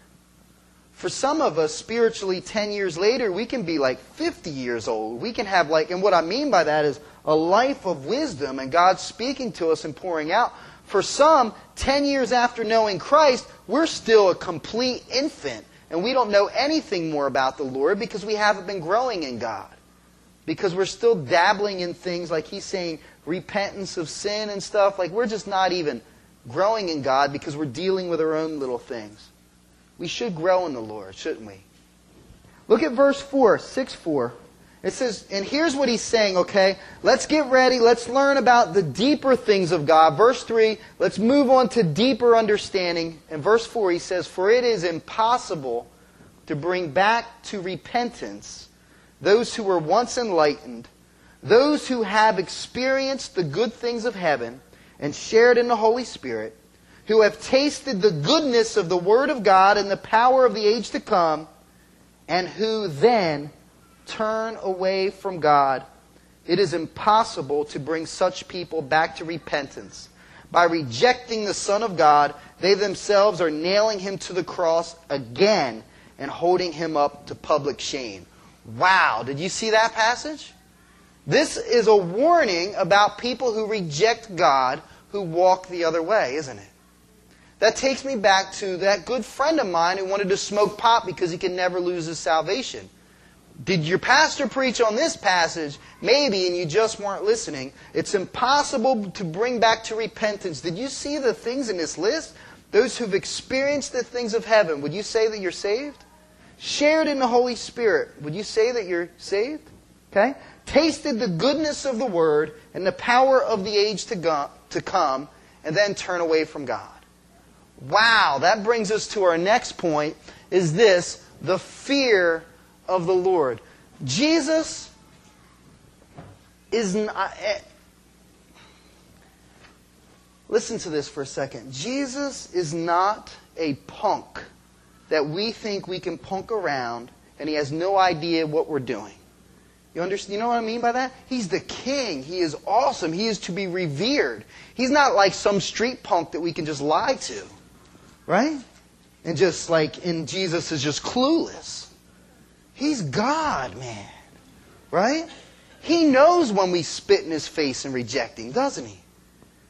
For some of us, spiritually ten years later, we can be like fifty years old. We can have like, and what I mean by that is a life of wisdom and God speaking to us and pouring out. For some, ten years after knowing Christ, we're still a complete infant. And we don't know anything more about the Lord because we haven't been growing in God. Because we're still dabbling in things like he's saying, repentance of sin and stuff. Like we're just not even growing in God because we're dealing with our own little things. We should grow in the Lord, shouldn't we? Look at verse four, six four. It says, and here's what he's saying, okay? Let's get ready. Let's learn about the deeper things of God. Verse three, let's move on to deeper understanding. In verse four, he says, for it is impossible to bring back to repentance those who were once enlightened, those who have experienced the good things of heaven and shared in the Holy Spirit, who have tasted the goodness of the Word of God and the power of the age to come, and who then turn away from God. It is impossible to bring such people back to repentance. By rejecting the Son of God, they themselves are nailing Him to the cross again and holding Him up to public shame. Wow, did you see that passage? This is a warning about people who reject God, who walk the other way, isn't it? That takes me back to that good friend of mine who wanted to smoke pot because he could never lose his salvation. Did your pastor preach on this passage? Maybe, and you just weren't listening. It's impossible to bring back to repentance. Did you see the things in this list? Those who've experienced the things of heaven, would you say that you're saved? Shared in the Holy Spirit, would you say that you're saved? Okay? Tasted the goodness of the Word and the power of the age to, go, to come, and then turn away from God. Wow, that brings us to our next point, is this, the fear of the Lord. Jesus is not... Listen to this for a second. Jesus is not a punk that we think we can punk around and he has no idea what we're doing. You understand? You know what I mean by that? He's the king. He is awesome. He is to be revered. He's not like some street punk that we can just lie to. Right? And just like, and Jesus is just clueless. He's God, man. Right? He knows when we spit in His face and reject Him, doesn't He?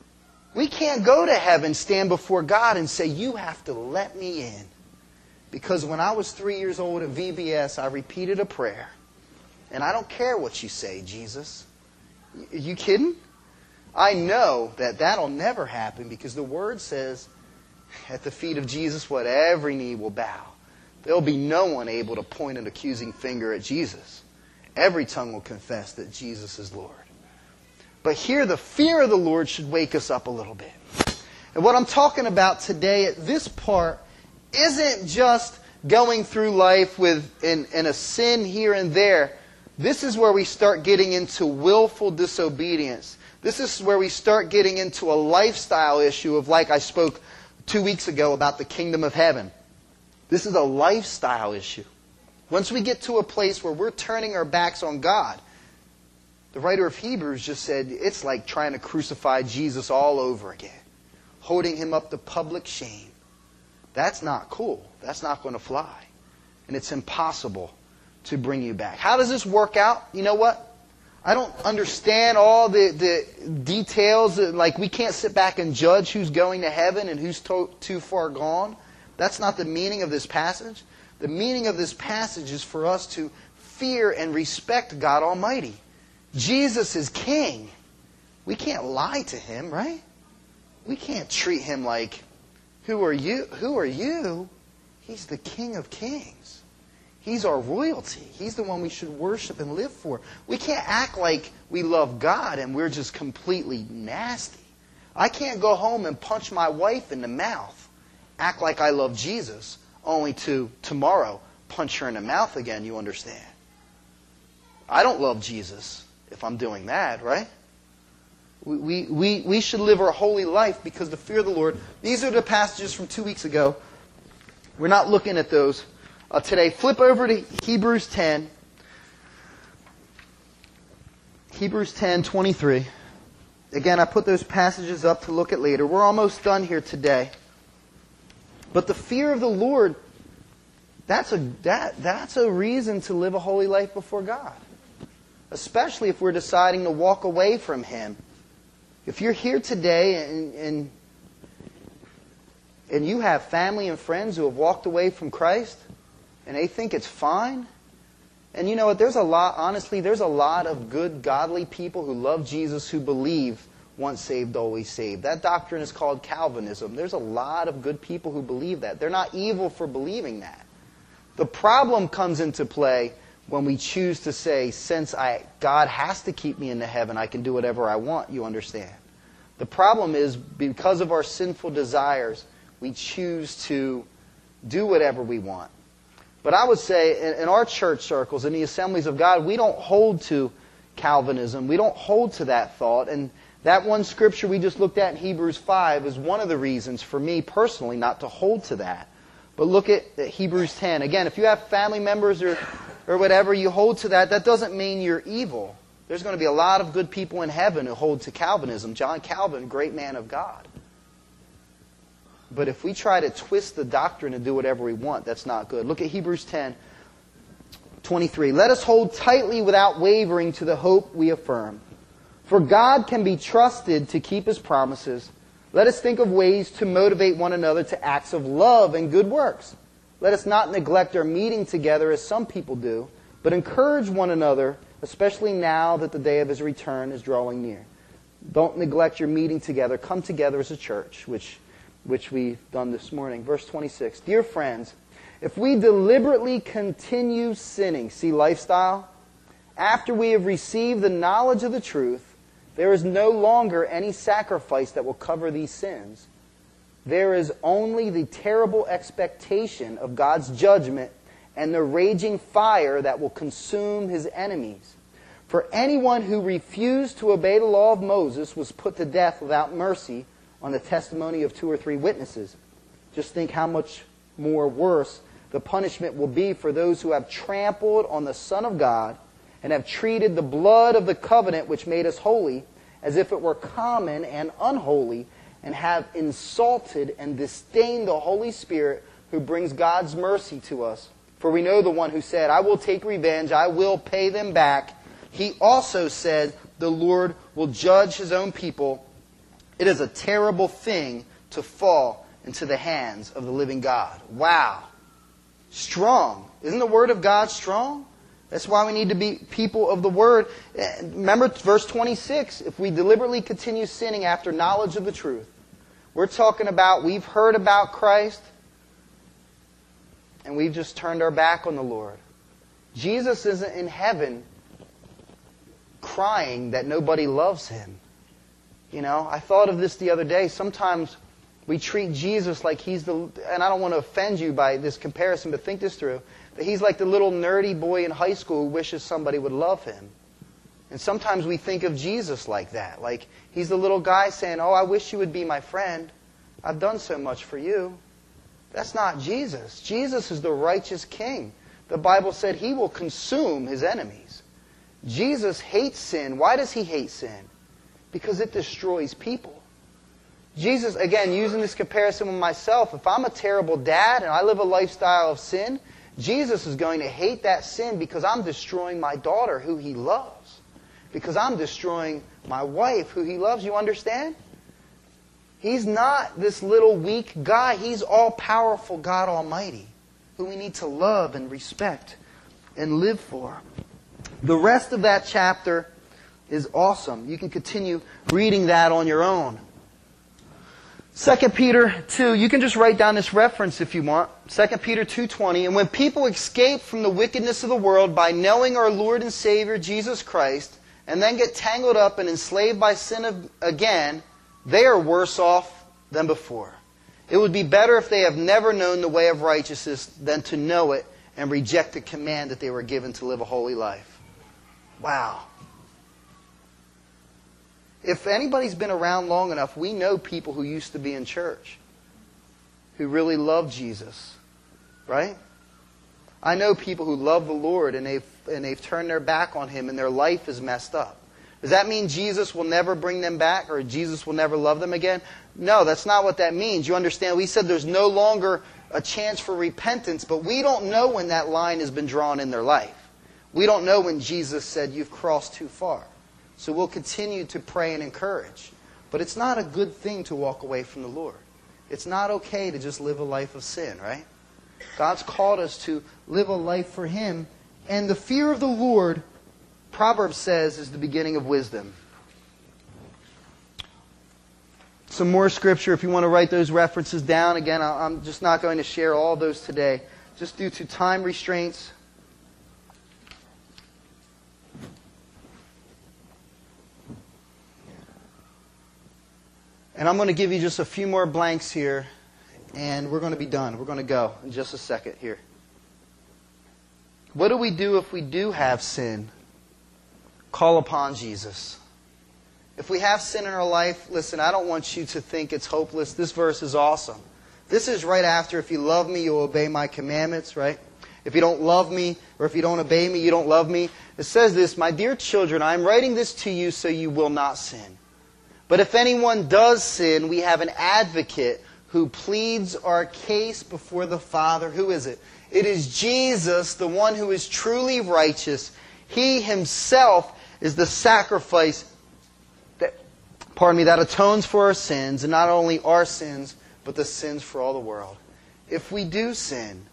We can't go to heaven, stand before God and say, you have to let me in. Because when I was three years old at V B S, I repeated a prayer. And I don't care what you say, Jesus. Are you kidding? I know that that'll never happen because the Word says at the feet of Jesus, what? Every knee will bow. There'll be no one able to point an accusing finger at Jesus. Every tongue will confess that Jesus is Lord. But here, the fear of the Lord should wake us up a little bit. And what I'm talking about today at this part isn't just going through life with in, in a sin here and there. This is where we start getting into willful disobedience. This is where we start getting into a lifestyle issue of, like I spoke two weeks ago about the kingdom of heaven. This is a lifestyle issue. Once we get to a place where we're turning our backs on God, the writer of Hebrews just said it's like trying to crucify Jesus all over again, holding Him up to public shame. That's not cool. That's not going to fly. And it's impossible to bring you back. How does this work out? You know what? I don't understand all the, the details. Like, we can't sit back and judge who's going to heaven and who's to, too far gone. That's not the meaning of this passage. The meaning of this passage is for us to fear and respect God Almighty. Jesus is King. We can't lie to Him, right? We can't treat Him like, who are you? Who are you? He's the King of Kings. He's our royalty. He's the one we should worship and live for. We can't act like we love God and we're just completely nasty. I can't go home and punch my wife in the mouth, act like I love Jesus, only to tomorrow punch her in the mouth again, you understand? I don't love Jesus if I'm doing that, right? We, we, we should live our holy life because the fear of the Lord. These are the passages from two weeks ago. We're not looking at those uh, today. Flip over to Hebrews ten. Hebrews ten twenty-three. Again, I put those passages up to look at later. We're almost done here today. But the fear of the Lord, that's a, that, that's a reason to live a holy life before God. Especially if we're deciding to walk away from Him. If you're here today and, and, and you have family and friends who have walked away from Christ and they think it's fine, and you know what, there's a lot, honestly, there's a lot of good, godly people who love Jesus who believe once saved, always saved. That doctrine is called Calvinism. There's a lot of good people who believe that. They're not evil for believing that. The problem comes into play when we choose to say, since I, God has to keep me into heaven, I can do whatever I want, you understand. The problem is, because of our sinful desires, we choose to do whatever we want. But I would say, in, in our church circles, in the Assemblies of God, we don't hold to Calvinism. We don't hold to that thought. And that one scripture we just looked at in Hebrews five is one of the reasons for me personally not to hold to that. But look at, at Hebrews ten. Again, if you have family members or or whatever, you hold to that, that doesn't mean you're evil. There's going to be a lot of good people in heaven who hold to Calvinism. John Calvin, great man of God. But if we try to twist the doctrine and do whatever we want, that's not good. Look at Hebrews ten twenty-three. Let us hold tightly without wavering to the hope we affirm. For God can be trusted to keep His promises. Let us think of ways to motivate one another to acts of love and good works. Let us not neglect our meeting together as some people do, but encourage one another, especially now that the day of His return is drawing near. Don't neglect your meeting together. Come together as a church, which, which we've done this morning. Verse twenty-six. Dear friends, if we deliberately continue sinning, see lifestyle, after we have received the knowledge of the truth, there is no longer any sacrifice that will cover these sins. There is only the terrible expectation of God's judgment and the raging fire that will consume His enemies. For anyone who refused to obey the law of Moses was put to death without mercy on the testimony of two or three witnesses. Just think how much more worse the punishment will be for those who have trampled on the Son of God and have treated the blood of the covenant which made us holy as if it were common and unholy, and have insulted and disdained the Holy Spirit who brings God's mercy to us. For we know the one who said, I will take revenge, I will pay them back. He also said, the Lord will judge His own people. It is a terrible thing to fall into the hands of the living God. Wow. Strong. Isn't the Word of God strong? That's why we need to be people of the Word. Remember verse twenty-six. If we deliberately continue sinning after knowledge of the truth. We're talking about we've heard about Christ and we've just turned our back on the Lord. Jesus isn't in heaven crying that nobody loves Him. You know, I thought of this the other day. Sometimes we treat Jesus like He's the, and I don't want to offend you by this comparison, but think this through, that He's like the little nerdy boy in high school who wishes somebody would love him. And sometimes we think of Jesus like that. Like He's the little guy saying, oh, I wish you would be my friend. I've done so much for you. That's not Jesus. Jesus is the righteous King. The Bible said He will consume His enemies. Jesus hates sin. Why does He hate sin? Because it destroys people. Jesus, again, using this comparison with myself, if I'm a terrible dad and I live a lifestyle of sin, Jesus is going to hate that sin because I'm destroying my daughter who He loves. Because I'm destroying my wife who He loves. You understand? He's not this little weak guy. He's all-powerful God Almighty, who we need to love and respect and live for. The rest of that chapter is awesome. You can continue reading that on your own. Second Peter two, you can just write down this reference if you want. Second Peter two twenty, and when people escape from the wickedness of the world by knowing our Lord and Savior Jesus Christ, and then get tangled up and enslaved by sin again, they are worse off than before. It would be better if they have never known the way of righteousness than to know it and reject the command that they were given to live a holy life. Wow. If anybody's been around long enough, we know people who used to be in church who really love Jesus, right? I know people who love the Lord and they've, and they've turned their back on Him and their life is messed up. Does that mean Jesus will never bring them back or Jesus will never love them again? No, that's not what that means. You understand, we said there's no longer a chance for repentance, but we don't know when that line has been drawn in their life. We don't know when Jesus said, you've crossed too far. So we'll continue to pray and encourage. But it's not a good thing to walk away from the Lord. It's not okay to just live a life of sin, right? God's called us to live a life for Him. And the fear of the Lord, Proverbs says, is the beginning of wisdom. Some more scripture if you want to write those references down. Again, I'm just not going to share all those today, just due to time restraints. And I'm going to give you just a few more blanks here, and we're going to be done. We're going to go in just a second here. What do we do if we do have sin? Call upon Jesus. If we have sin in our life, listen, I don't want you to think it's hopeless. This verse is awesome. This is right after, if you love me, you'll obey my commandments, right? If you don't love me, or if you don't obey me, you don't love me. It says this, my dear children, I am writing this to you so you will not sin. But if anyone does sin, we have an advocate who pleads our case before the Father. Who is it? It is Jesus, the one who is truly righteous. He Himself is the sacrifice that, pardon me, that atones for our sins, and not only our sins, but the sins for all the world. If we do sin,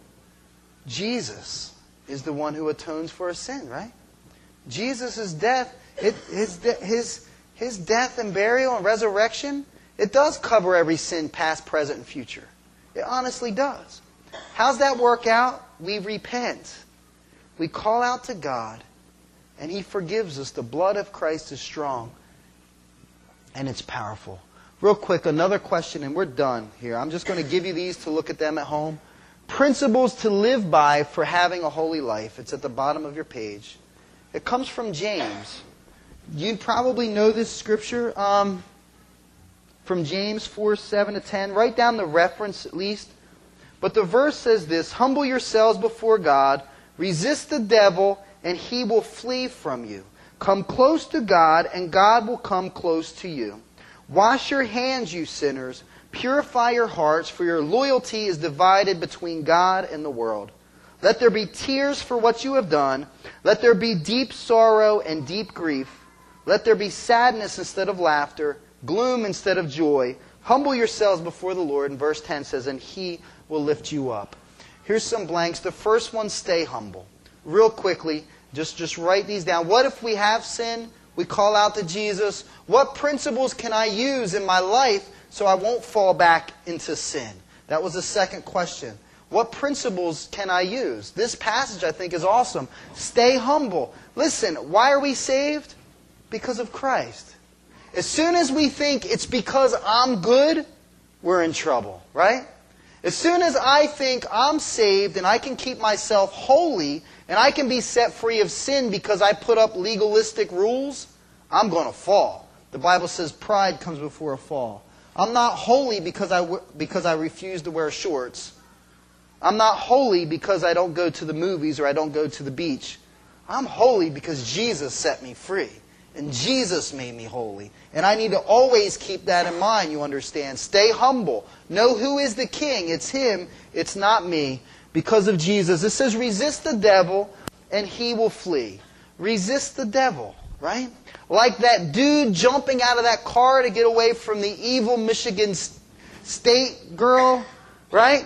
Jesus is the one who atones for our sin, right? Jesus' death, it, his, his, his death and burial and resurrection, it does cover every sin, past, present, and future. It honestly does. How's that work out? We repent. We call out to God, and He forgives us. The blood of Christ is strong, and it's powerful. Real quick, another question, and we're done here. I'm just going to give you these to look at them at home. Principles to live by for having a holy life. It's at the bottom of your page. It comes from James. You probably know this scripture um, from James four, seven to ten. Write down the reference at least. But the verse says this, humble yourselves before God, resist the devil, and he will flee from you. Come close to God, and God will come close to you. Wash your hands, you sinners. Purify your hearts, for your loyalty is divided between God and the world. Let there be tears for what you have done. Let there be deep sorrow and deep grief. Let there be sadness instead of laughter, gloom instead of joy. Humble yourselves before the Lord. And verse ten says, and He will lift you up. Here's some blanks. The first one, stay humble. Real quickly, just, just write these down. What if we have sin? We call out to Jesus. What principles can I use in my life so I won't fall back into sin? That was the second question. What principles can I use? This passage, I think, is awesome. Stay humble. Listen, why are we saved? Because of Christ. As soon as we think it's because I'm good, we're in trouble, right? As soon as I think I'm saved and I can keep myself holy and I can be set free of sin because I put up legalistic rules, I'm going to fall. The Bible says pride comes before a fall. I'm not holy because I, because I refuse to wear shorts. I'm not holy because I don't go to the movies or I don't go to the beach. I'm holy because Jesus set me free. And Jesus made me holy. And I need to always keep that in mind, you understand. Stay humble. Know who is the king. It's Him. It's not me. Because of Jesus. It says resist the devil and he will flee. Resist the devil, right? Like that dude jumping out of that car to get away from the evil Michigan State girl, right?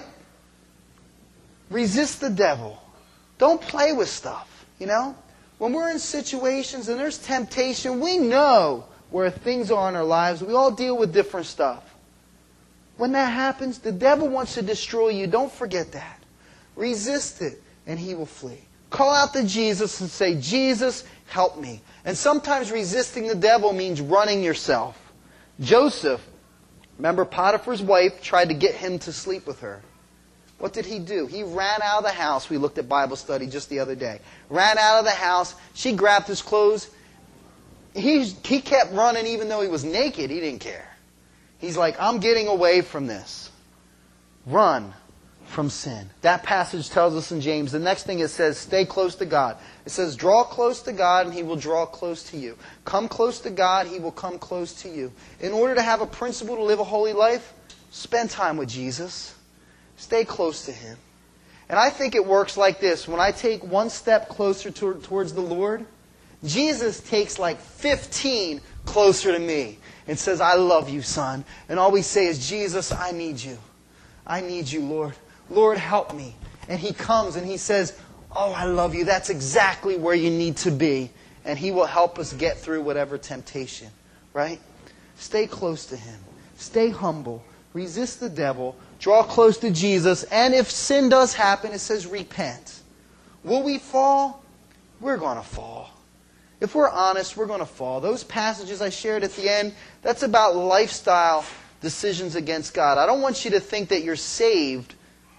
Resist the devil. Don't play with stuff, you know? When we're in situations and there's temptation, we know where things are in our lives. We all deal with different stuff. When that happens, the devil wants to destroy you. Don't forget that. Resist it, and he will flee. Call out to Jesus and say, Jesus, help me. And sometimes resisting the devil means running yourself. Joseph, remember Potiphar's wife tried to get him to sleep with her. What did he do? He ran out of the house. We looked at Bible study just the other day. Ran out of the house. She grabbed his clothes. He, he kept running even though he was naked. He didn't care. He's like, I'm getting away from this. Run from sin. That passage tells us in James. The next thing it says, stay close to God. It says, draw close to God and He will draw close to you. Come close to God, He will come close to you. In order to have a principle to live a holy life, spend time with Jesus. Stay close to Him. And I think it works like this. When I take one step closer to, towards the Lord, Jesus takes like fifteen closer to me and says, I love you, son. And all we say is, Jesus, I need you. I need you, Lord. Lord, help me. And He comes and He says, oh, I love you. That's exactly where you need to be. And He will help us get through whatever temptation. Right? Stay close to Him. Stay humble. Resist the devil. Draw close to Jesus. And if sin does happen, it says repent. Will we fall? We're going to fall. If we're honest, we're going to fall. Those passages I shared at the end, that's about lifestyle decisions against God. I don't want you to think that you're saved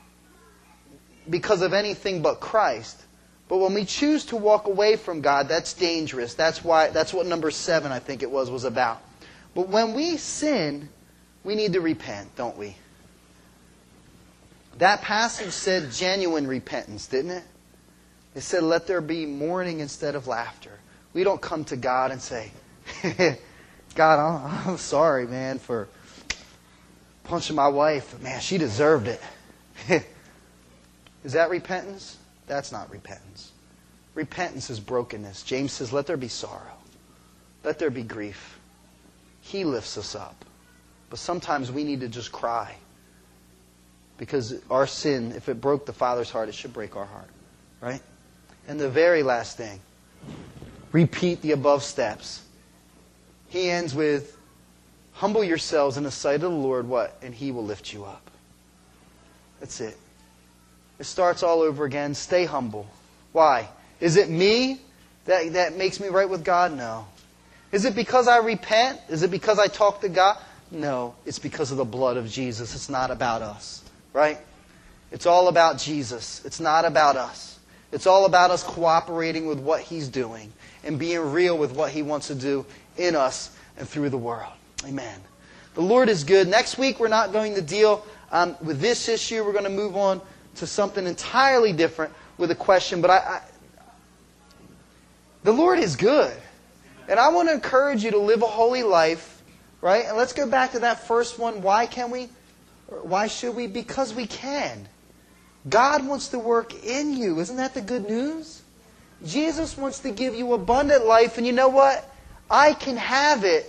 because of anything but Christ. But when we choose to walk away from God, that's dangerous. That's why. That's what number seven, I think it was, was about. But when we sin, we need to repent, don't we? That passage said genuine repentance, didn't it? It said, let there be mourning instead of laughter. We don't come to God and say, God, I'm, I'm sorry, man, for punching my wife. Man, she deserved it. Is that repentance? That's not repentance. Repentance is brokenness. James says, let there be sorrow. Let there be grief. He lifts us up. But sometimes we need to just cry. Because our sin, if it broke the Father's heart, it should break our heart. Right? And the very last thing, repeat the above steps. He ends with, humble yourselves in the sight of the Lord, what? And He will lift you up. That's it. It starts all over again. Stay humble. Why? Is it me that, that makes me right with God? No. Is it because I repent? Is it because I talk to God? No. It's because of the blood of Jesus. It's not about us. Right? It's all about Jesus. It's not about us. It's all about us cooperating with what He's doing and being real with what He wants to do in us and through the world. Amen. The Lord is good. Next week we're not going to deal um, with this issue. We're going to move on to something entirely different with a question. But I, I, the Lord is good. And I want to encourage you to live a holy life. Right? And let's go back to that first one. Why can we? Why should we? Because we can. God wants to work in you. Isn't that the good news? Jesus wants to give you abundant life. And you know what? I can have it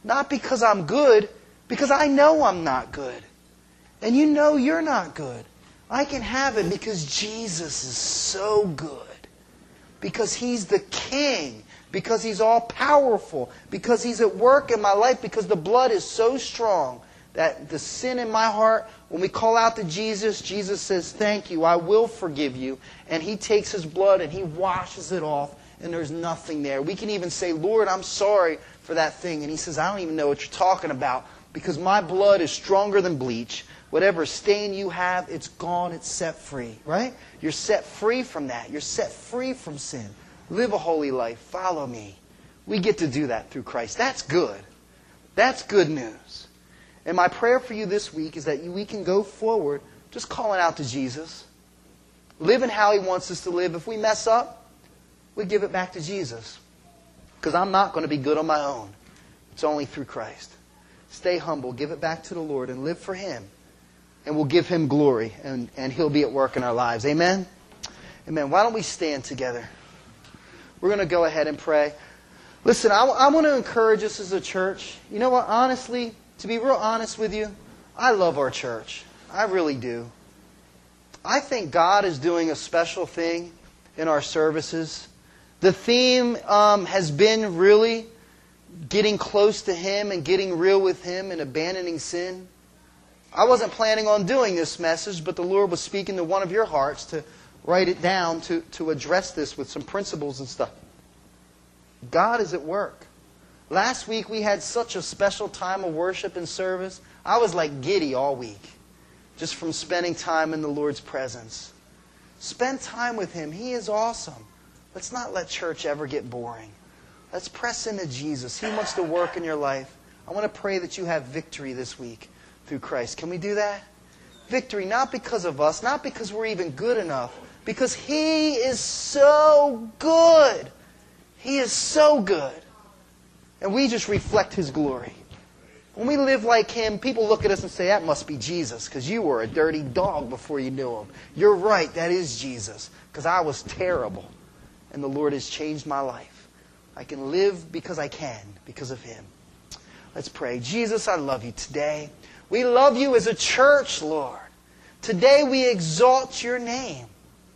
Not because I'm good, because I know I'm not good. And you know you're not good. I can have it because Jesus is so good. Because He's the King. Because He's all powerful. Because He's at work in my life. Because the blood is so strong that the sin in my heart, when we call out to Jesus, Jesus says, thank you, I will forgive you. And He takes His blood and He washes it off. And there's nothing there. We can even say, Lord, I'm sorry for that thing. And He says, I don't even know what you're talking about. Because my blood is stronger than bleach. Whatever stain you have, it's gone, it's set free. Right? You're set free from that. You're set free from sin. Live a holy life. Follow me. We get to do that through Christ. That's good. That's good news. And my prayer for you this week is that we can go forward just calling out to Jesus. Living how He wants us to live. If we mess up, we give it back to Jesus. Because I'm not going to be good on my own. It's only through Christ. Stay humble. Give it back to the Lord and live for Him. And we'll give Him glory. And, and He'll be at work in our lives. Amen? Amen. Why don't we stand together? We're going to go ahead and pray. Listen, I, I want to encourage us as a church. You know what? Honestly, to be real honest with you, I love our church. I really do. I think God is doing a special thing in our services. The theme um, has been really getting close to Him and getting real with Him and abandoning sin. I wasn't planning on doing this message, but the Lord was speaking to one of your hearts to write it down to, to address this with some principles and stuff. God is at work. Last week we had such a special time of worship and service. I was like giddy all week, just from spending time in the Lord's presence. Spend time with Him. He is awesome. Let's not let church ever get boring. Let's press into Jesus. He wants to work in your life. I want to pray that you have victory this week through Christ. Can we do that? Victory, not because of us, not because we're even good enough, because He is so good. He is so good. And we just reflect His glory. When we live like Him, people look at us and say, that must be Jesus, because you were a dirty dog before you knew Him. You're right, that is Jesus, because I was terrible. And the Lord has changed my life. I can live because I can, because of Him. Let's pray. Jesus, I love You today. We love You as a church, Lord. Today we exalt Your name.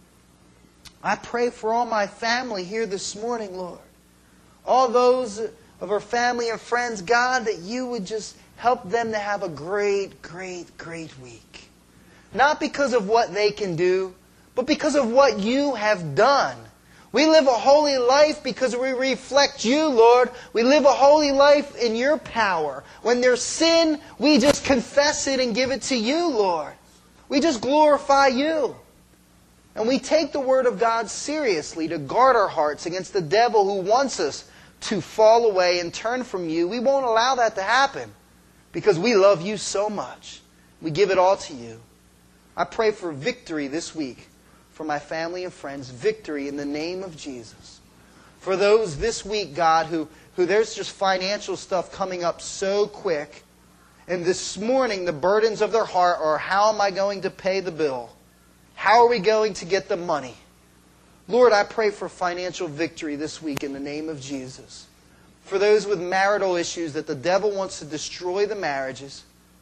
I pray for all my family here this morning, Lord. All those of our family and friends, God, that You would just help them to have a great, great, great week. Not because of what they can do, but because of what You have done. We live a holy life because we reflect You, Lord. We live a holy life in Your power. When there's sin, we just confess it and give it to You, Lord. We just glorify You. And we take the Word of God seriously to guard our hearts against the devil who wants us to fall away and turn from You. We won't allow that to happen because we love You so much. We give it all to You. I pray for victory this week for my family and friends, victory in the name of Jesus. For those this week, God, who, who there's just financial stuff coming up so quick, and this morning the burdens of their heart are, how am I going to pay the bill? How are we going to get the money? Lord, I pray for financial victory this week in the name of Jesus. For those with marital issues that the devil wants to destroy the marriages,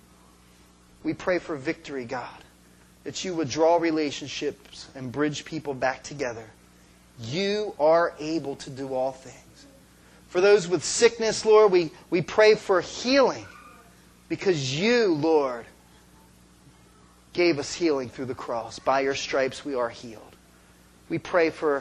we pray for victory, God. That You would draw relationships and bridge people back together. You are able to do all things. For those with sickness, Lord, we, we pray for healing. Because You, Lord, gave us healing through the cross. By Your stripes we are healed. We pray for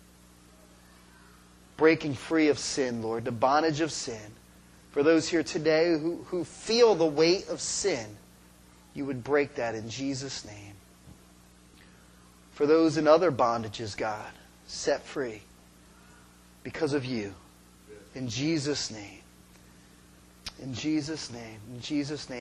breaking free of sin, Lord, the bondage of sin. For those here today who, who feel the weight of sin, You would break that in Jesus' name. For those in other bondages, God, set free because of You. In Jesus' name. In Jesus' name. In Jesus' name.